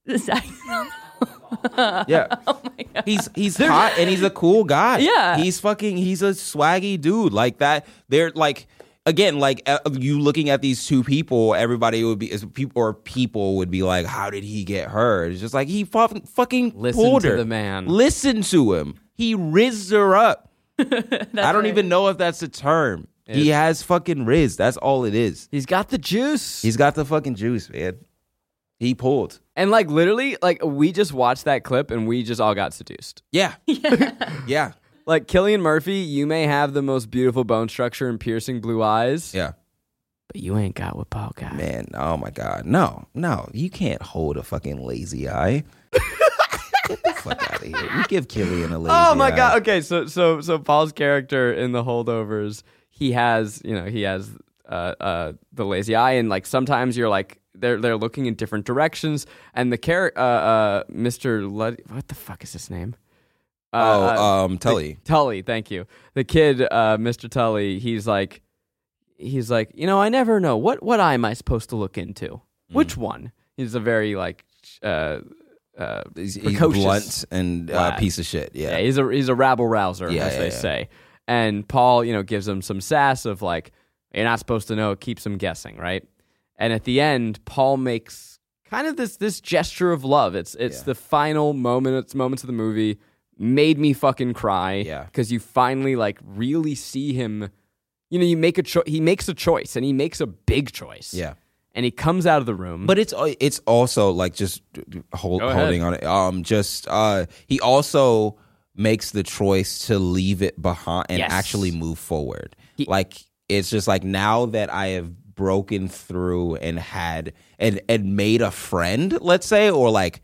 Oh Yeah, he's he's hot and he's a cool guy. Yeah. he's fucking he's a swaggy dude like that. They're like. Again, like uh, you looking at these two people, everybody would be, people or people would be like, "How did he get her?" It's just like he fucking fucking Listen pulled to her. the man. Listen to him. He rizzed her up. I don't right. even know if that's a term. He has fucking riz. That's all it is. He's got the juice. He's got the fucking juice, man. He pulled. and like literally, like we just watched that clip and we just all got seduced. Yeah. Yeah. Yeah. Like Cillian Murphy, you may have the most beautiful bone structure and piercing blue eyes, Yeah. but you ain't got what Paul got. Man, oh my God. No, no. You can't hold a fucking lazy eye. Get the fuck out of here. You give Killian a lazy eye. Oh my god. Okay, so so so Paul's character in the Holdovers, he has, you know, he has uh uh the lazy eye, and like sometimes you're like they're they're looking in different directions, and the character uh uh Mister Lud- what the fuck is his name? Uh, Oh, uh, um, Tully. the- Tully, thank you. The kid, uh, Mister Tully, he's like, he's like, you know, I never know what what eye am I supposed to look into? Which one? He's a very like, uh, uh, He's, he's precocious blunt and uh, lad. piece of shit. Yeah. Yeah, he's a he's a rabble rouser, Yeah, as yeah, they yeah. say. And Paul, you know, gives him some sass of like, you're not supposed to know, keeps him guessing, right? And at the end, Paul makes kind of this this gesture of love. It's it's Yeah. the final moments moments of the movie. Made me fucking cry. Yeah. Because you finally like really see him. You know, you make a choice. He makes a choice, and he makes a big choice. Yeah. And he comes out of the room. But it's it's also like just hold, Go ahead. holding on it. Um, just uh, he also makes the choice to leave it behind and Yes. actually move forward. He- like it's just like now that I have broken through and had and and made a friend, let's say, or like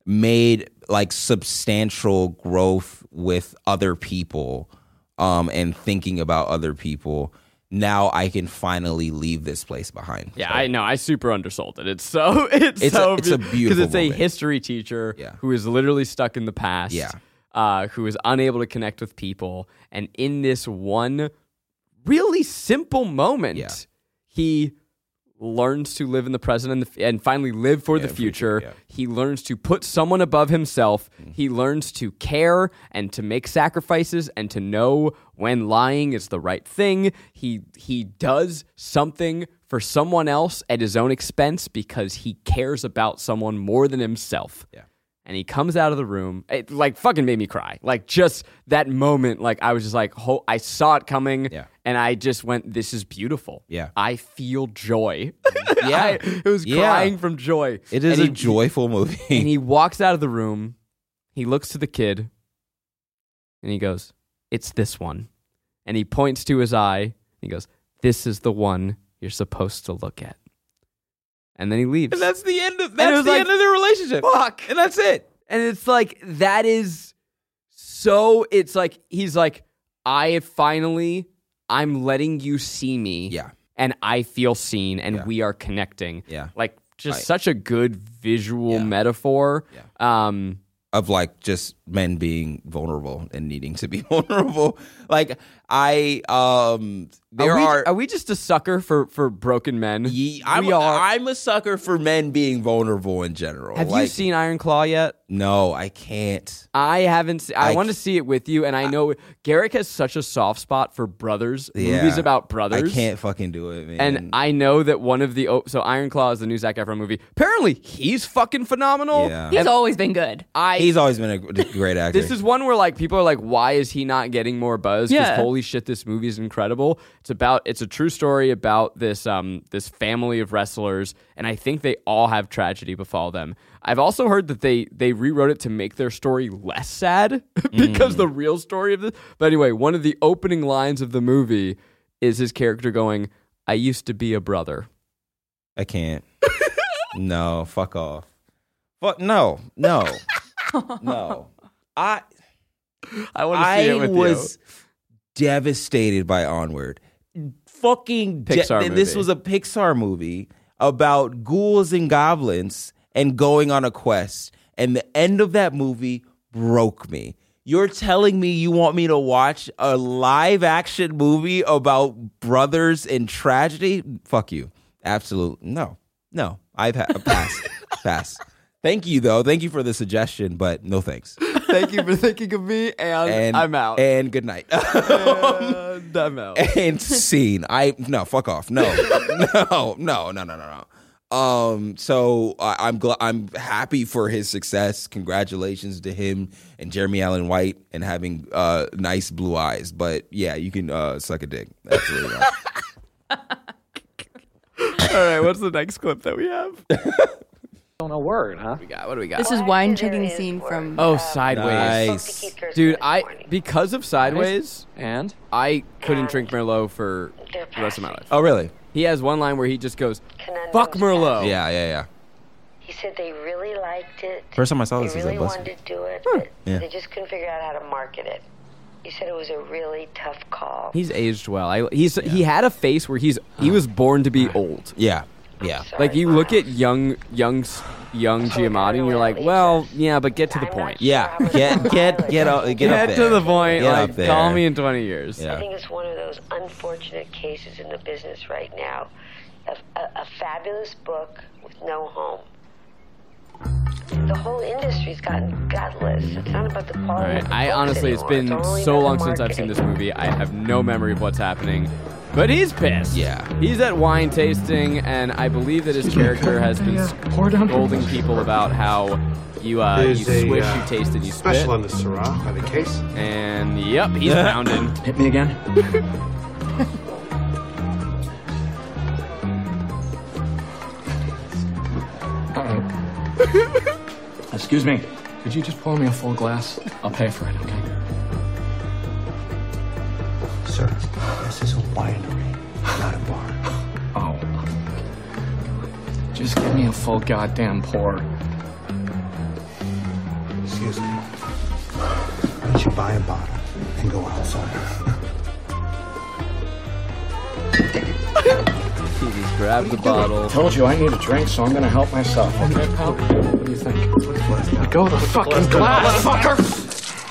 made like substantial growth with other people, um, and thinking about other people. Now I can finally leave this place behind. Yeah, So- I know. I super undersold it. It's so it's, It's a- so it's a because beautiful it's a moment. history teacher Yeah. who is literally stuck in the past. Yeah. uh, who is unable to connect with people, and in this one really simple moment, Yeah. he learns to live in the present and, the, and finally live for Yeah, the future. future, yeah. He learns to put someone above himself. Mm-hmm. He learns to care and to make sacrifices and to know when lying is the right thing. He he does something for someone else at his own expense because he cares about someone more than himself. Yeah. And he comes out of the room. It like fucking made me cry. Like just that moment, like I was just like, ho- I saw it coming, Yeah. and I just went, "This is beautiful." Yeah. I feel joy. Yeah. I, it was Yeah. crying from joy. It is And a he- joyful movie. And he walks out of the room. He looks to the kid, and he goes, "It's this one." And he points to his eye. And he goes, "This is the one you're supposed to look at." And then he leaves. And that's the end of it that's was the like, end of the relationship. Fuck. And that's it. And it's like, that is so, it's like, he's like, I finally, I'm letting you see me. Yeah. And I feel seen and Yeah. we are connecting. Yeah. Like, just Right. such a good visual Yeah. metaphor. Yeah. Um, Of like just men being vulnerable and needing to be vulnerable. Like I, um, there are, we, are. are we just a sucker for, for broken men? Ye- I'm, we are. I'm a sucker for men being vulnerable in general. Have you Like, seen Iron Claw yet? No, I can't. I haven't. Se- I, I want to c- see it with you, and I know Garrick has such a soft spot for brothers, Yeah. movies about brothers. I can't fucking do it, man. And I know that one of the oh, so Iron Claw is the new Zac Efron movie. Apparently, he's fucking phenomenal. Yeah. He's And always been good. I. he's always been a g- great actor. This is one where like people are like, why is he not getting more buzz? Because Yeah. holy shit, this movie is incredible. It's about it's a true story about this um this family of wrestlers, and I think they all have tragedy befall them. I've also heard that they they rewrote it to make their story less sad because the real story of this. But anyway, one of the opening lines of the movie is his character going, "I used to be a brother." I can't. No, fuck off. Fuck no, no, no. I I want to see I it with was you. devastated by Onward. Fucking de- Pixar This movie. was a Pixar movie about ghouls and goblins and going on a quest. And the end of that movie broke me. You're telling me you want me to watch a live action movie about brothers in tragedy? Fuck you. Absolutely. No. No. I've had pass. Pass. Thank you though. Thank you for the suggestion, but no thanks. Thank you for thinking of me, and, And I'm out. And good night. And I'm out. And scene. I no, fuck off. No, no, no, no, no, no, no. Um. So I, I'm glad. I'm happy for his success. Congratulations to him and Jeremy Allen White and having uh nice blue eyes. But yeah, you can uh suck a dick. Absolutely. Not. All right, what's the next clip that we have? Don't know a word, huh? We got what do we got? This is wine chugging scene from. oh, Sideways. Nice. Dude, I because of Sideways, And I couldn't drink Merlot for the rest of my life. Oh really? He has one line where he just goes, Conundrums "Fuck Merlot." Yeah, yeah, yeah. He said they really liked it. First time I saw They this was really at BuzzFeed. wanted to do it, but Yeah. they just couldn't figure out how to market it. He said it was a really tough call. He's aged well. I, he's he had a face where he's he was born to be old. Yeah, yeah. Sorry, Like you look Miles. at young young young Giamatti and you're like, well, yeah, but get to the I'm point. not Yeah, sure how get much get pilot get up, is. get, up Get there. to the point. Get like up there. call me in twenty years. Yeah. I think it's one of those unfortunate cases in the business right now. A, a, a fabulous book with no home. The whole industry's gotten gutless. It's not about the All quality right. of the I books honestly, it's anymore. been only so about long the since I've seen marketing. this movie. I have no memory of what's happening. But he's pissed. Yeah. He's at wine tasting, and I believe that his character has been Pour down. scolding people about how you uh, you There's a, swish, uh, you taste, and you spit. Special on the Syrah by the case. And yep, he's pounding. Hit me again. Uh-oh. Excuse me. Could you just pour me a full glass? I'll pay for it, okay? Sir, this is a winery, not a bar. Oh. Just give me a full goddamn pour. Excuse me. Why don't you buy a bottle and go outside? He just grabbed the bottle. Told you I need a drink, so I'm gonna help myself. Okay, pal? What do you think? Let go of the fucking glass, fucker!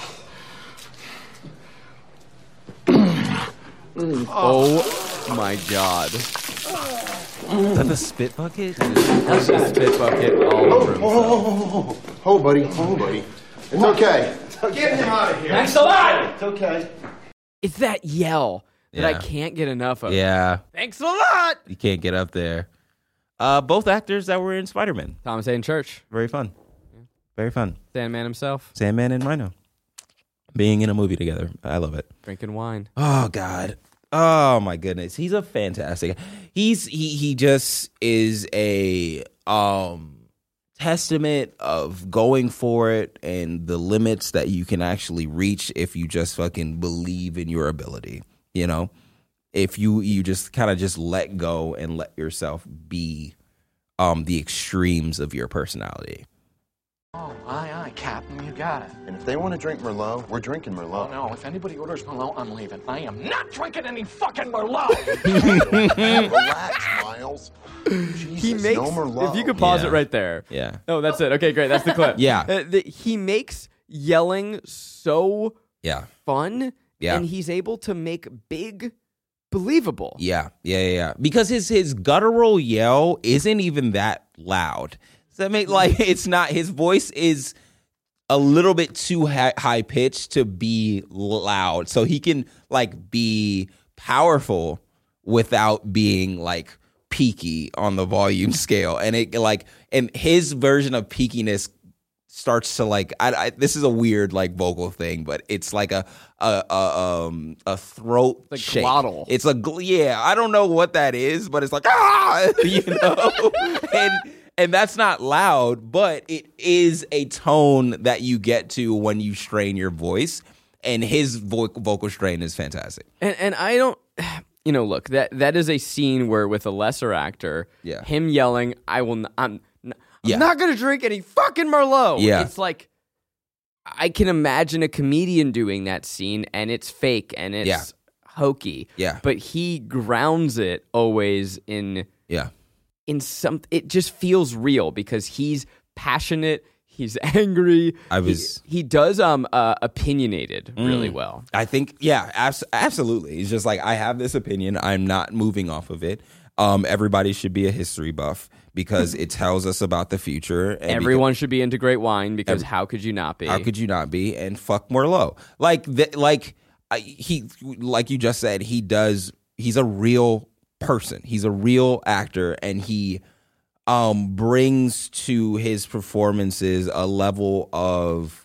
Oh my god. Is that the spit bucket? That's a spit bucket all over himself. Oh, oh, buddy. Oh, buddy. It's okay. Get him out of here. Thanks a lot! It's okay. It's that yell that I Yeah. can't get enough of. Yeah, Thanks a lot. you can't get up there. Uh, both actors that were in Spider-Man. Thomas Hayden Church, Very fun. Very fun. Sandman himself, Sandman and Rhino being in a movie together. I love it. drinking wine. Oh God. Oh my goodness. He's a fantastic. He's he he just is a um testament of going for it and the limits that you can actually reach if you just fucking believe in your ability, you know? If you you just kind of just let go and let yourself be um the extremes of your personality. Oh, aye, aye, Captain, you got it. And if they want to drink Merlot, we're drinking Oh, Merlot. no, if anybody orders Merlot, I'm leaving. I am not drinking any fucking Merlot! Relax, Miles. Jesus, He makes. no Merlot. If you could pause Yeah. it right there. Yeah. Oh, that's it. Okay, great. That's the clip. Yeah. Uh, the, he makes yelling so Yeah. fun, Yeah. and he's able to make big believable. Yeah, yeah, yeah, yeah. Because his his guttural yell isn't even that loud. So I mean, like, it's not. His voice is a little bit too high, high pitched to be loud. So he can like be powerful without being like peaky on the volume scale. And it like and his version of peakiness starts to like I, I this is a weird like vocal thing, but it's like a a, a um a throat Like shake. glottal. It's a gl- yeah, I don't know what that is, but it's like ah, you know, and and that's not loud, but it is a tone that you get to when you strain your voice, and his vo- vocal strain is fantastic. And and I don't, you know, look, that that is a scene where with a lesser actor, Yeah. him yelling, "I will, n- I'm, n- I'm Yeah. not gonna drink any fucking Merlot." Yeah. It's like I can imagine a comedian doing that scene, and it's fake and it's Yeah. hokey. Yeah. but he grounds it always in Yeah, in some. It just feels real because he's passionate. He's angry. I was- He, he does um uh, opinionated really well. I think, yeah, abs- absolutely. It's just like, I have this opinion. I'm not moving off of it. Um, everybody should be a history buff because it tells us about the future. And Everyone should be into great wine because how could you not be? because, how could you not be? And fuck Merlot. Like, the, like I, he, like you just said, he does. He's a real person. He's a real actor, and he um, brings to his performances a level of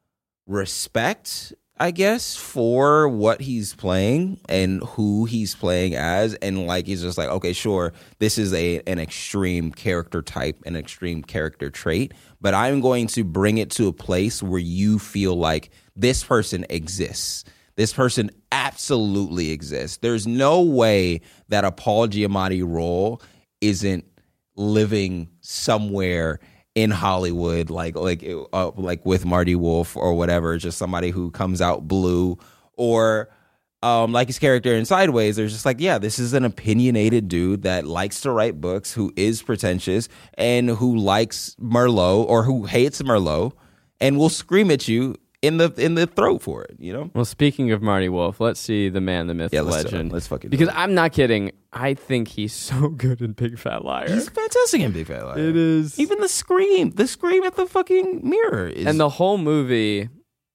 respect, I guess, for what he's playing and who he's playing as. And like, he's just like, okay, sure, this is a an extreme character type, an extreme character trait, but I'm going to bring it to a place where you feel like this person exists. This person absolutely exists. There's no way that a Paul Giamatti role isn't living somewhere in Hollywood, like like uh, like with Marty Wolf or whatever, just somebody who comes out blue, or um, like his character in Sideways. There's just like, yeah, this is an opinionated dude that likes to write books, who is pretentious, and who likes Merlot or who hates Merlot, and will scream at you in the in the throat for it. You know. Well, speaking of Marty Wolf, let's see the man, the myth, Yeah, the let's do it. legend. Let's fucking do because it. I'm not kidding. I think he's so good in Big Fat Liar. He's fantastic in Big Fat Liar. It is. Even the scream, the scream at the fucking mirror is. And the whole movie,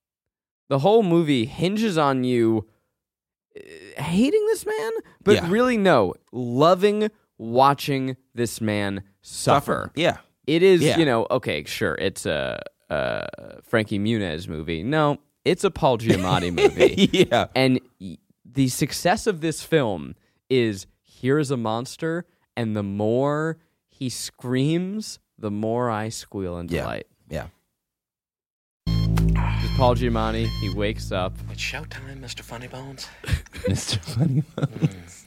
the whole movie hinges on you uh, hating this man, but Yeah. really no, loving watching this man suffer. Yeah. It is, Yeah. you know, okay, sure, it's a, a Frankie Muniz movie. No, it's a Paul Giamatti movie. Yeah. And y- the success of this film is here is a monster, and the more he screams, the more I squeal in Yeah. delight. Yeah. This is Paul Giamatti. He wakes up. It's showtime, Mister Funny Bones. Mister Funny Bones.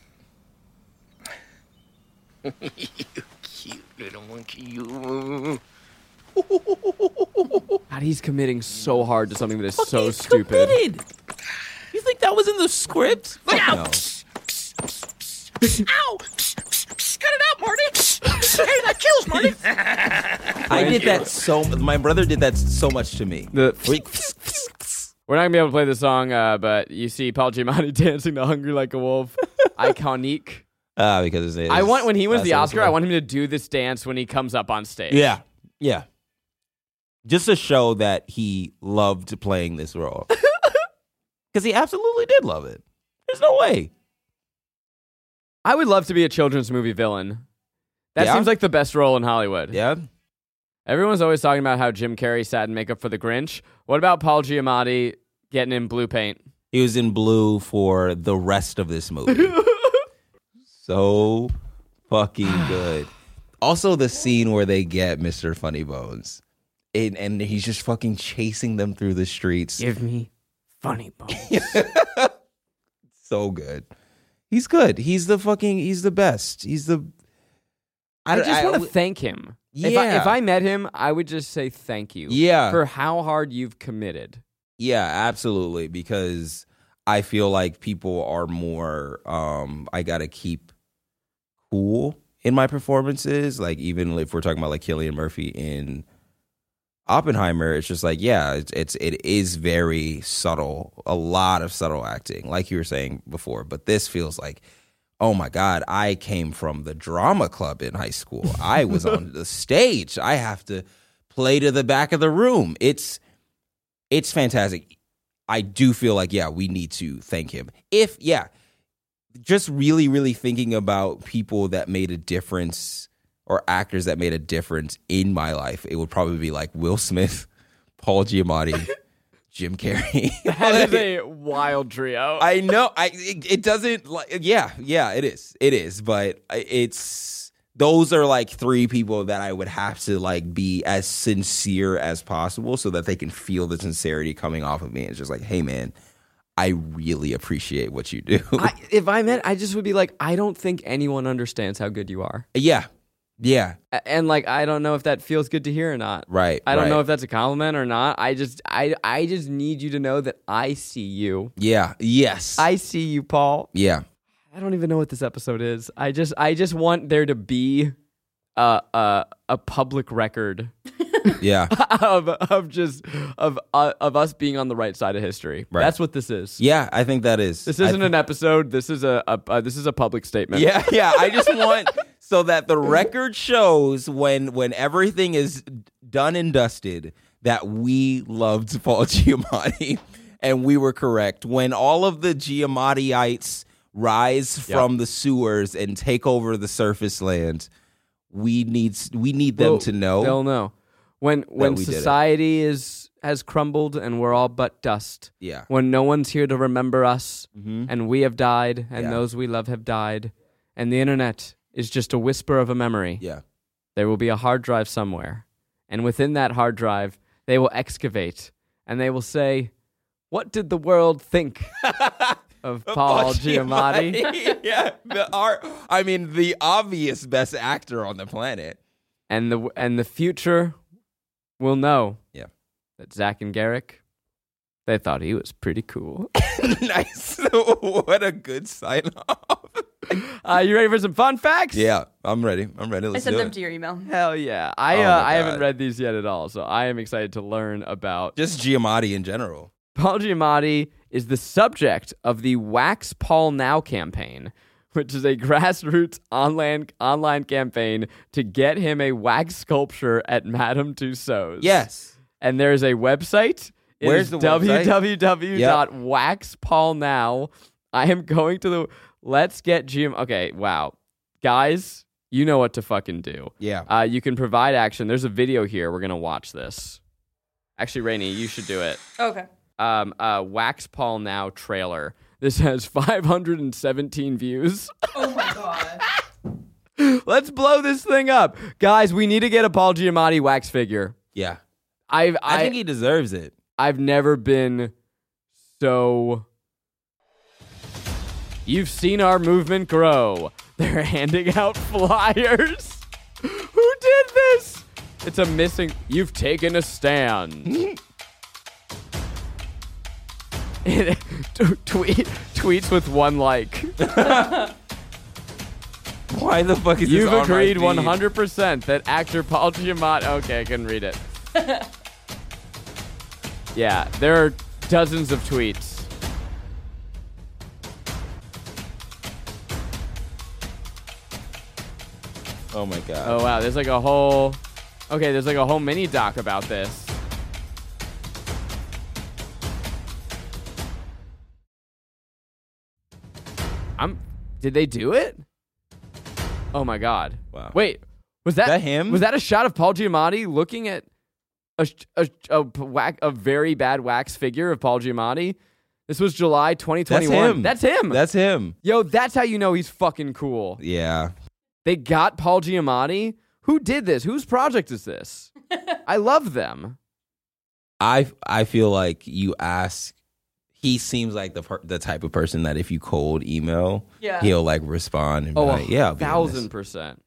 You cute little monkey, you. God, he's committing so hard to something that is so stupid. You think that was in the script? Look Fuck out! no. Ow! Cut it out, Marty! Hey, that kills, Marty! I did that so. My brother did that so much to me. The- We- We're not gonna be able to play the song, uh, but you see Paul Giamatti dancing to "Hungry Like a Wolf." Iconique. Ah, because it's, I want when he wins the that's Oscar, I want him to do this dance when he comes up on stage. Yeah, yeah. Just to show that he loved playing this role, because he absolutely did love it. There's no way. I would love to be a children's movie villain. That Yeah? seems like the best role in Hollywood. Yeah. Everyone's always talking about how Jim Carrey sat in makeup for The Grinch. What about Paul Giamatti getting in blue paint? He was in blue for the rest of this movie. So fucking good. Also, the scene where they get Mister Funny Bones, and, and he's just fucking chasing them through the streets. Give me funny bones. So good. He's good. He's the fucking. He's the best. He's the. I, just I- want to thank him. Yeah. If I, if I met him, I would just say thank you. Yeah. For how hard you've committed. Yeah, absolutely. Because I feel like people are more, um, I got to keep cool in my performances. Like, even if we're talking about like Cillian Murphy in Oppenheimer, it's just like, yeah, it's, it's it is very subtle, a lot of subtle acting, like you were saying before. But this feels like, oh my God, I came from the drama club in high school. I was on the stage. I have to play to the back of the room. It's it's fantastic. I do feel like, yeah, we need to thank him. If, yeah, just really, really thinking about people that made a difference or actors that made a difference in my life, it would probably be like Will Smith, Paul Giamatti, Jim Carrey. That is a wild trio. I know. I it, it doesn't like. Yeah, yeah. It is. It is. But it's those are like three people that I would have to like be as sincere as possible, so that they can feel the sincerity coming off of me. It's just like, hey, man, I really appreciate what you do. I, if I met, I just would be like, I don't think anyone understands how good you are. yeah, yeah. A- And like, I don't know if that feels good to hear or not. Right. I don't right. know if that's a compliment or not. I just, I, I just need you to know that I see you. Yeah. Yes. I see you, Paul. yeah. I don't even know what this episode is. I just, I just want there to be a, a, a public record Yeah. of, of just of, uh, of us being on the right side of history. Right. That's what this is. Yeah. I think that is. This I isn't thi- an episode. This is a, a uh, this is a public statement. Yeah, yeah. I just want so that the record shows when when everything is done and dusted that we loved Paul Giamatti and we were correct. When all of the Giamattiites rise Yep. from the sewers and take over the surface land, we need we need them Well, to know. They'll know when when we did it. society is has crumbled and we're all but dust. Yeah. When no one's here to remember us, Mhm. and we have died, and Yeah. those we love have died, and the internet is just a whisper of a memory. Yeah. There will be a hard drive somewhere, and within that hard drive, they will excavate, and they will say, "What did the world think of Paul Giamatti?" Yeah. The art, I mean, the obvious best actor on the planet. And the and the future will know. Yeah. That Zach and Garrick, they thought he was pretty cool. Nice. What a good sign off. Uh, you ready for some fun facts? Yeah, I'm ready. I'm ready. I Let's sent do them it. to your email. Hell yeah. I Oh uh, my I haven't God. read these yet at all, so I am excited to learn about Just Giamatti in general. Paul Giamatti is the subject of the Wax Paul Now campaign, which is a grassroots online online campaign to get him a wax sculpture at Madame Tussauds. Yes. And there's a website. It Where's is the website? w w w dot wax paul now. I am going to the Let's Get Giam. Okay, wow. Guys, you know what to fucking do. Yeah. Uh, you can provide action. There's a video here. We're going to watch this. Actually, Rainey, you should do it. Okay. Um, uh, Wax Paul Now trailer. This has five hundred seventeen views. Oh my god. Let's blow this thing up. Guys, we need to get a Paul Giamatti wax figure. Yeah. I've, I, I, think he deserves it. I've never been so... You've seen our movement grow. They're handing out flyers. Who did this? It's a missing... You've taken a stand. T- tweet, tweets with one like. Why the fuck is You've this on my agreed feed? one hundred percent that actor Paul Giamatti... Okay, I can read it. Yeah, there are dozens of tweets. Oh my god. Oh, wow, there's like a whole... Okay, there's like a whole mini doc about this. I'm... Did they do it? Oh my god. Wow. Wait, was that... Is that him? Was that a shot of Paul Giamatti looking at a, a, a, whack, a very bad wax figure of Paul Giamatti? This was July twenty twenty-one. That's That's him. That's him. Yo, that's how you know he's fucking cool. Yeah. They got Paul Giamatti. Who did this? Whose project is this? I love them. I I feel like you ask. He seems like the per, the type of person that if you cold email, Yeah. he'll like respond and be Oh, like, a yeah, I'll be in this. thousand percent.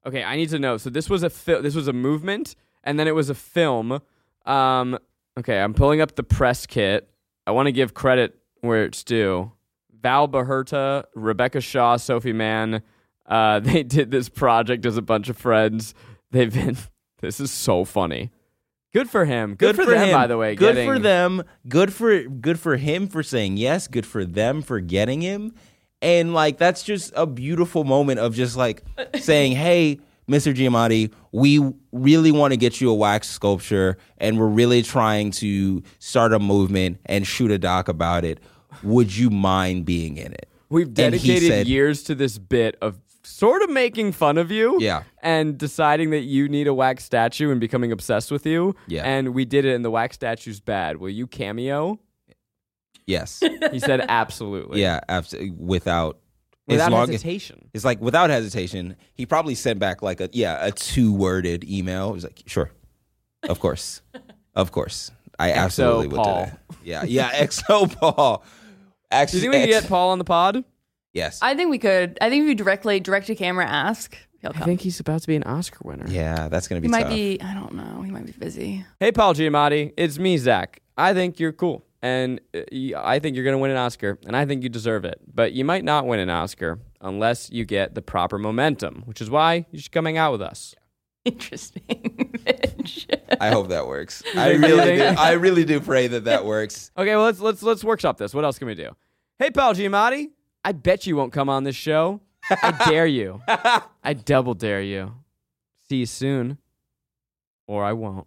Okay, I need to know. So this was a fi- this was a movement, and then it was a film. Um, okay, I'm pulling up the press kit. I want to give credit where it's due. Val Baherta, Rebecca Shaw, Sophie Mann. Uh, they did this project as a bunch of friends. They've been. This is so funny. Good for him. Good, Good for, for them, him. by the way. Good getting, for them. Good for good for him for saying yes. Good for them for getting him. And like that's just a beautiful moment of just like saying, "Hey, Mister Giamatti, we really want to get you a wax sculpture, and we're really trying to start a movement and shoot a doc about it. Would you mind being in it?" We've And he dedicated said- years to this bit of sort of making fun of you, Yeah. and deciding that you need a wax statue and becoming obsessed with you. Yeah. And we did it, and the wax statue's bad. Will you cameo? Yes. He said absolutely. Yeah, absolutely. Without Without as long as- hesitation. It's like without hesitation. He probably sent back like a yeah a two worded email. He was like, "Sure, of course, of course, I absolutely would do Paul. that." Yeah, yeah, X O Paul. Do Actually, you think we can get Paul on the pod? yes. I think we could. I think if you directly direct to camera ask, he'll come. I think he's about to be an Oscar winner. yeah, that's gonna be he might tough. be. I don't know. He might be busy. Hey, Paul Giamatti, it's me, Zach. I think you're cool, and uh, y- I think you're going to win an Oscar, and I think you deserve it. But you might not win an Oscar unless you get the proper momentum, which is why you should come hang out with us. Interesting. Bitch. I hope that works. I really, do, I really do pray that that works. Okay, well let's let's let's workshop this. What else can we do? Hey, Paul Giamatti, I bet you won't come on this show. I dare you. I double dare you. See you soon, or I won't.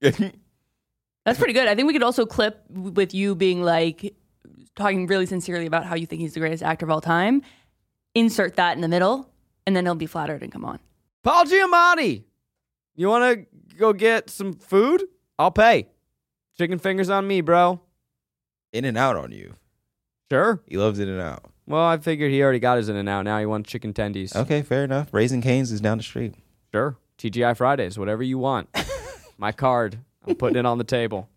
That's pretty good. I think we could also clip with you being like talking really sincerely about how you think he's the greatest actor of all time. Insert that in the middle, and then he'll be flattered and come on. Paul Giamatti, you want to go get some food? I'll pay. Chicken fingers on me, bro. In and out on you. Sure. He loves In and Out. Well, I figured he already got his in and out. Now he wants chicken tendies. Okay, fair enough. Raising Cane's is down the street. Sure. T G I Fridays, whatever you want. My card. I'm putting it on the table.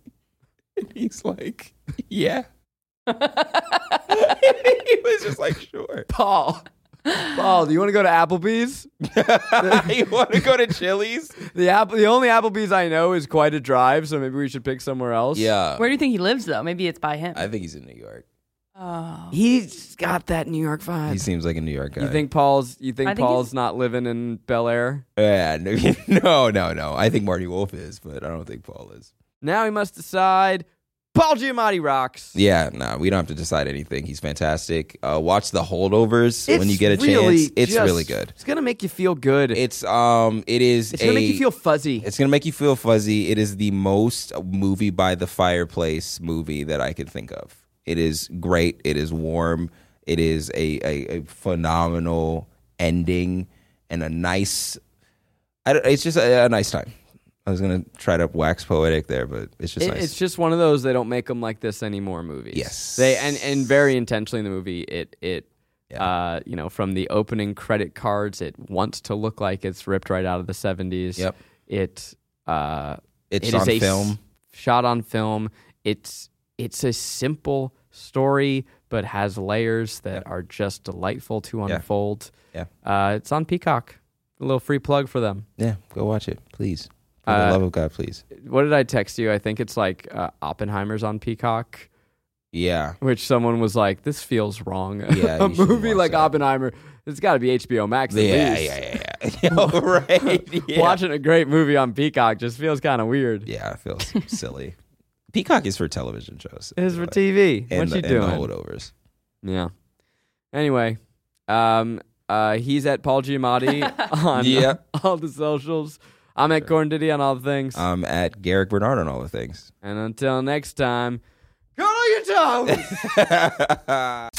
He's like, yeah. He was just like, sure. Paul. Paul, do you want to go to Applebee's? You want to go to Chili's? The app- the only Applebee's I know is quite a drive, so maybe we should pick somewhere else. Yeah. Where do you think he lives, though? Maybe it's by him. I think he's in New York. Oh. He's got that New York vibe. He seems like a New York guy. You think Paul's you think I think Paul's he's- not living in Bel Air? Yeah, no, no, no, no. I think Marty Wolf is, but I don't think Paul is. Now he must decide Paul Giamatti rocks. Yeah, no, we don't have to decide anything. He's fantastic. Uh, watch The Holdovers when It's you get a really chance. It's just- really good. It's gonna make you feel good. It's um, it is. It's gonna a, make you feel fuzzy. It's gonna make you feel fuzzy. It is the most movie by the fireplace movie that I could think of. It is great. It is warm. It is a a, a phenomenal ending and a nice. I don't, it's just a, a nice time. I was gonna try to wax poetic there, but it's just It- nice. It's just one of those they don't make them like this anymore movies. Yes. they and and very intentionally in the movie it it Yeah. uh you know from the opening credit cards it wants to look like it's ripped right out of the seventies. Yep. It uh It's it on is a film. s- shot on film. It's it's a simple story but has layers that are just delightful to Yeah. unfold. Yeah. Uh, it's on Peacock. A little free plug for them. Yeah, go watch it, please. For Uh, the love of God, please. What did I text you? I think it's like uh, Oppenheimer's on Peacock. Yeah. Which someone was like, "This feels wrong." Yeah, a you should movie watch like that. Oppenheimer, it's got to be H B O Max at Yeah, least. yeah, yeah, yeah. Yo, right. Yeah. Watching a great movie on Peacock just feels kind of weird. Yeah, it feels silly. Peacock is for television shows. It is for T V. And What's the, he doing? And the holdovers. Yeah. Anyway, um, uh, he's at Paul Giamatti on Yeah. all the socials. I'm at Gordon Diddy on all the things. I'm at Garrick Bernard on all the things. and until next time, go to your toes.